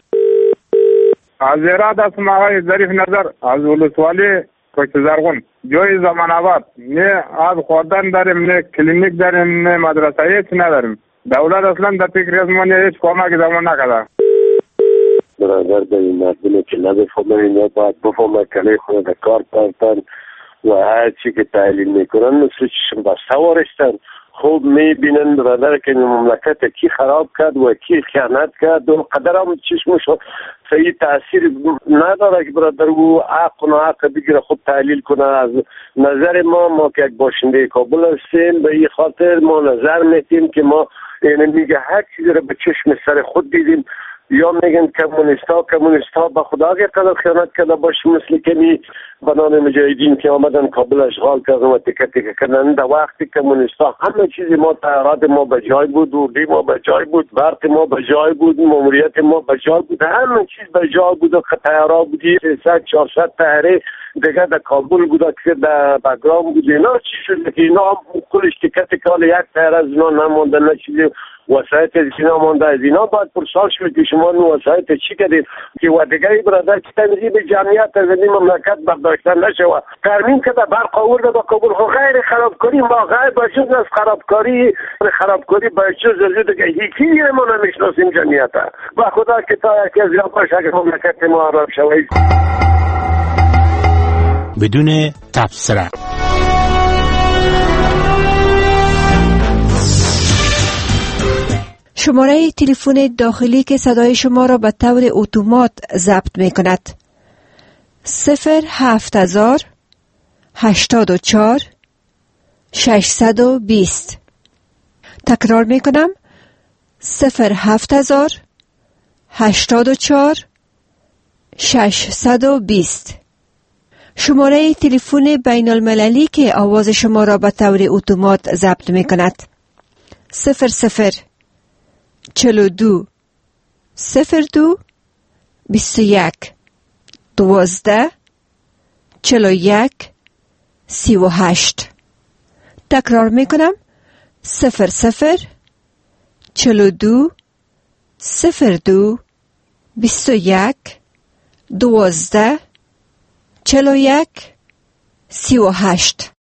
از ایراد هستم آقای ظریف نظر از ولسوالی کوچه زرغون. جای زمان آباد نه آب خوردن داریم، نه کلینیک داریم، نه مدرسه، هیچ نداریم. دولت اصلا در فکر از ما هیچ کمک زمان نکرده. برادر در این مردم که نبفهمه اینا باید بفهمه کلی خونه در کار پرتن و هر چی که تحلیل میکنن مثل چشم بسته وارشتن. خوب میبینن برادر که مملکت کی خراب کرد و کی خیانت کرد و قدر هم چشمشو صحیح تاثیر نداره که برادر او حق و ناحق بگیره خود تحلیل کنه. از نظر ما ما که یک باشنده کابل هستیم به این خاطر ما نظر میتیم که ما یعنی میگه هر چیزی رو به چشم سر خود دیدیم. یا میگن کمونیستا کمونیستا به خدا که قدر خیانت کرده باشه مثل کمی بنان مجاهدین که آمدن کابل اشغال کردن و تکه تکه کردن. در وقتی کمونیستا همه چیزی ما تحرات ما به جای بود، دوردی ما به جای بود، برق ما به جای بود، ماموریت ما به جای بود، همه چیز به جای بود و خطایرا بودی سیصد چهارصد تحره دیگه در کابل بود که در بگرام بود. اینا چی شد که اینا هم کلش تکه تکه حال یک تحره از اینا نمانده، نه چیزی وسایت از اینا مانده. از اینا باید پرسال شد که شما وسایت چی کردید که و دیگه برادر که تنظیم جمعیت از این مملکت برداشتن نشود. ترمیم که در برق آورده با کابل خو غیر خرابکاری ما غیر بجز از خرابکاری خرابکاری بجز از دیگه هیچی ما نمیشناسیم جمعیت و خدا که تا یکی از اینا باشه که مملکت ما عرب شوید. بدون تبصره. شماره تلفن داخلی که صدای شما را به طور اتومات ضبط می کند صفر هفت هزار هشتاد و چهار ششصد و بیست. تکرار می کنم صفر هفت هزار هشتاد و چهار ششصد و بیست. شماره تلفن بین المللی که آواز شما را به طور اتومات ضبط می کند صفر صفر چهل و دو صفر دو بیست و یک دوازده چهل و یک سی و هشت. تکرار می کنم صفر صفر چهل و دو صفر دو بیست و یک دوازده چهل و یک سی و هشت.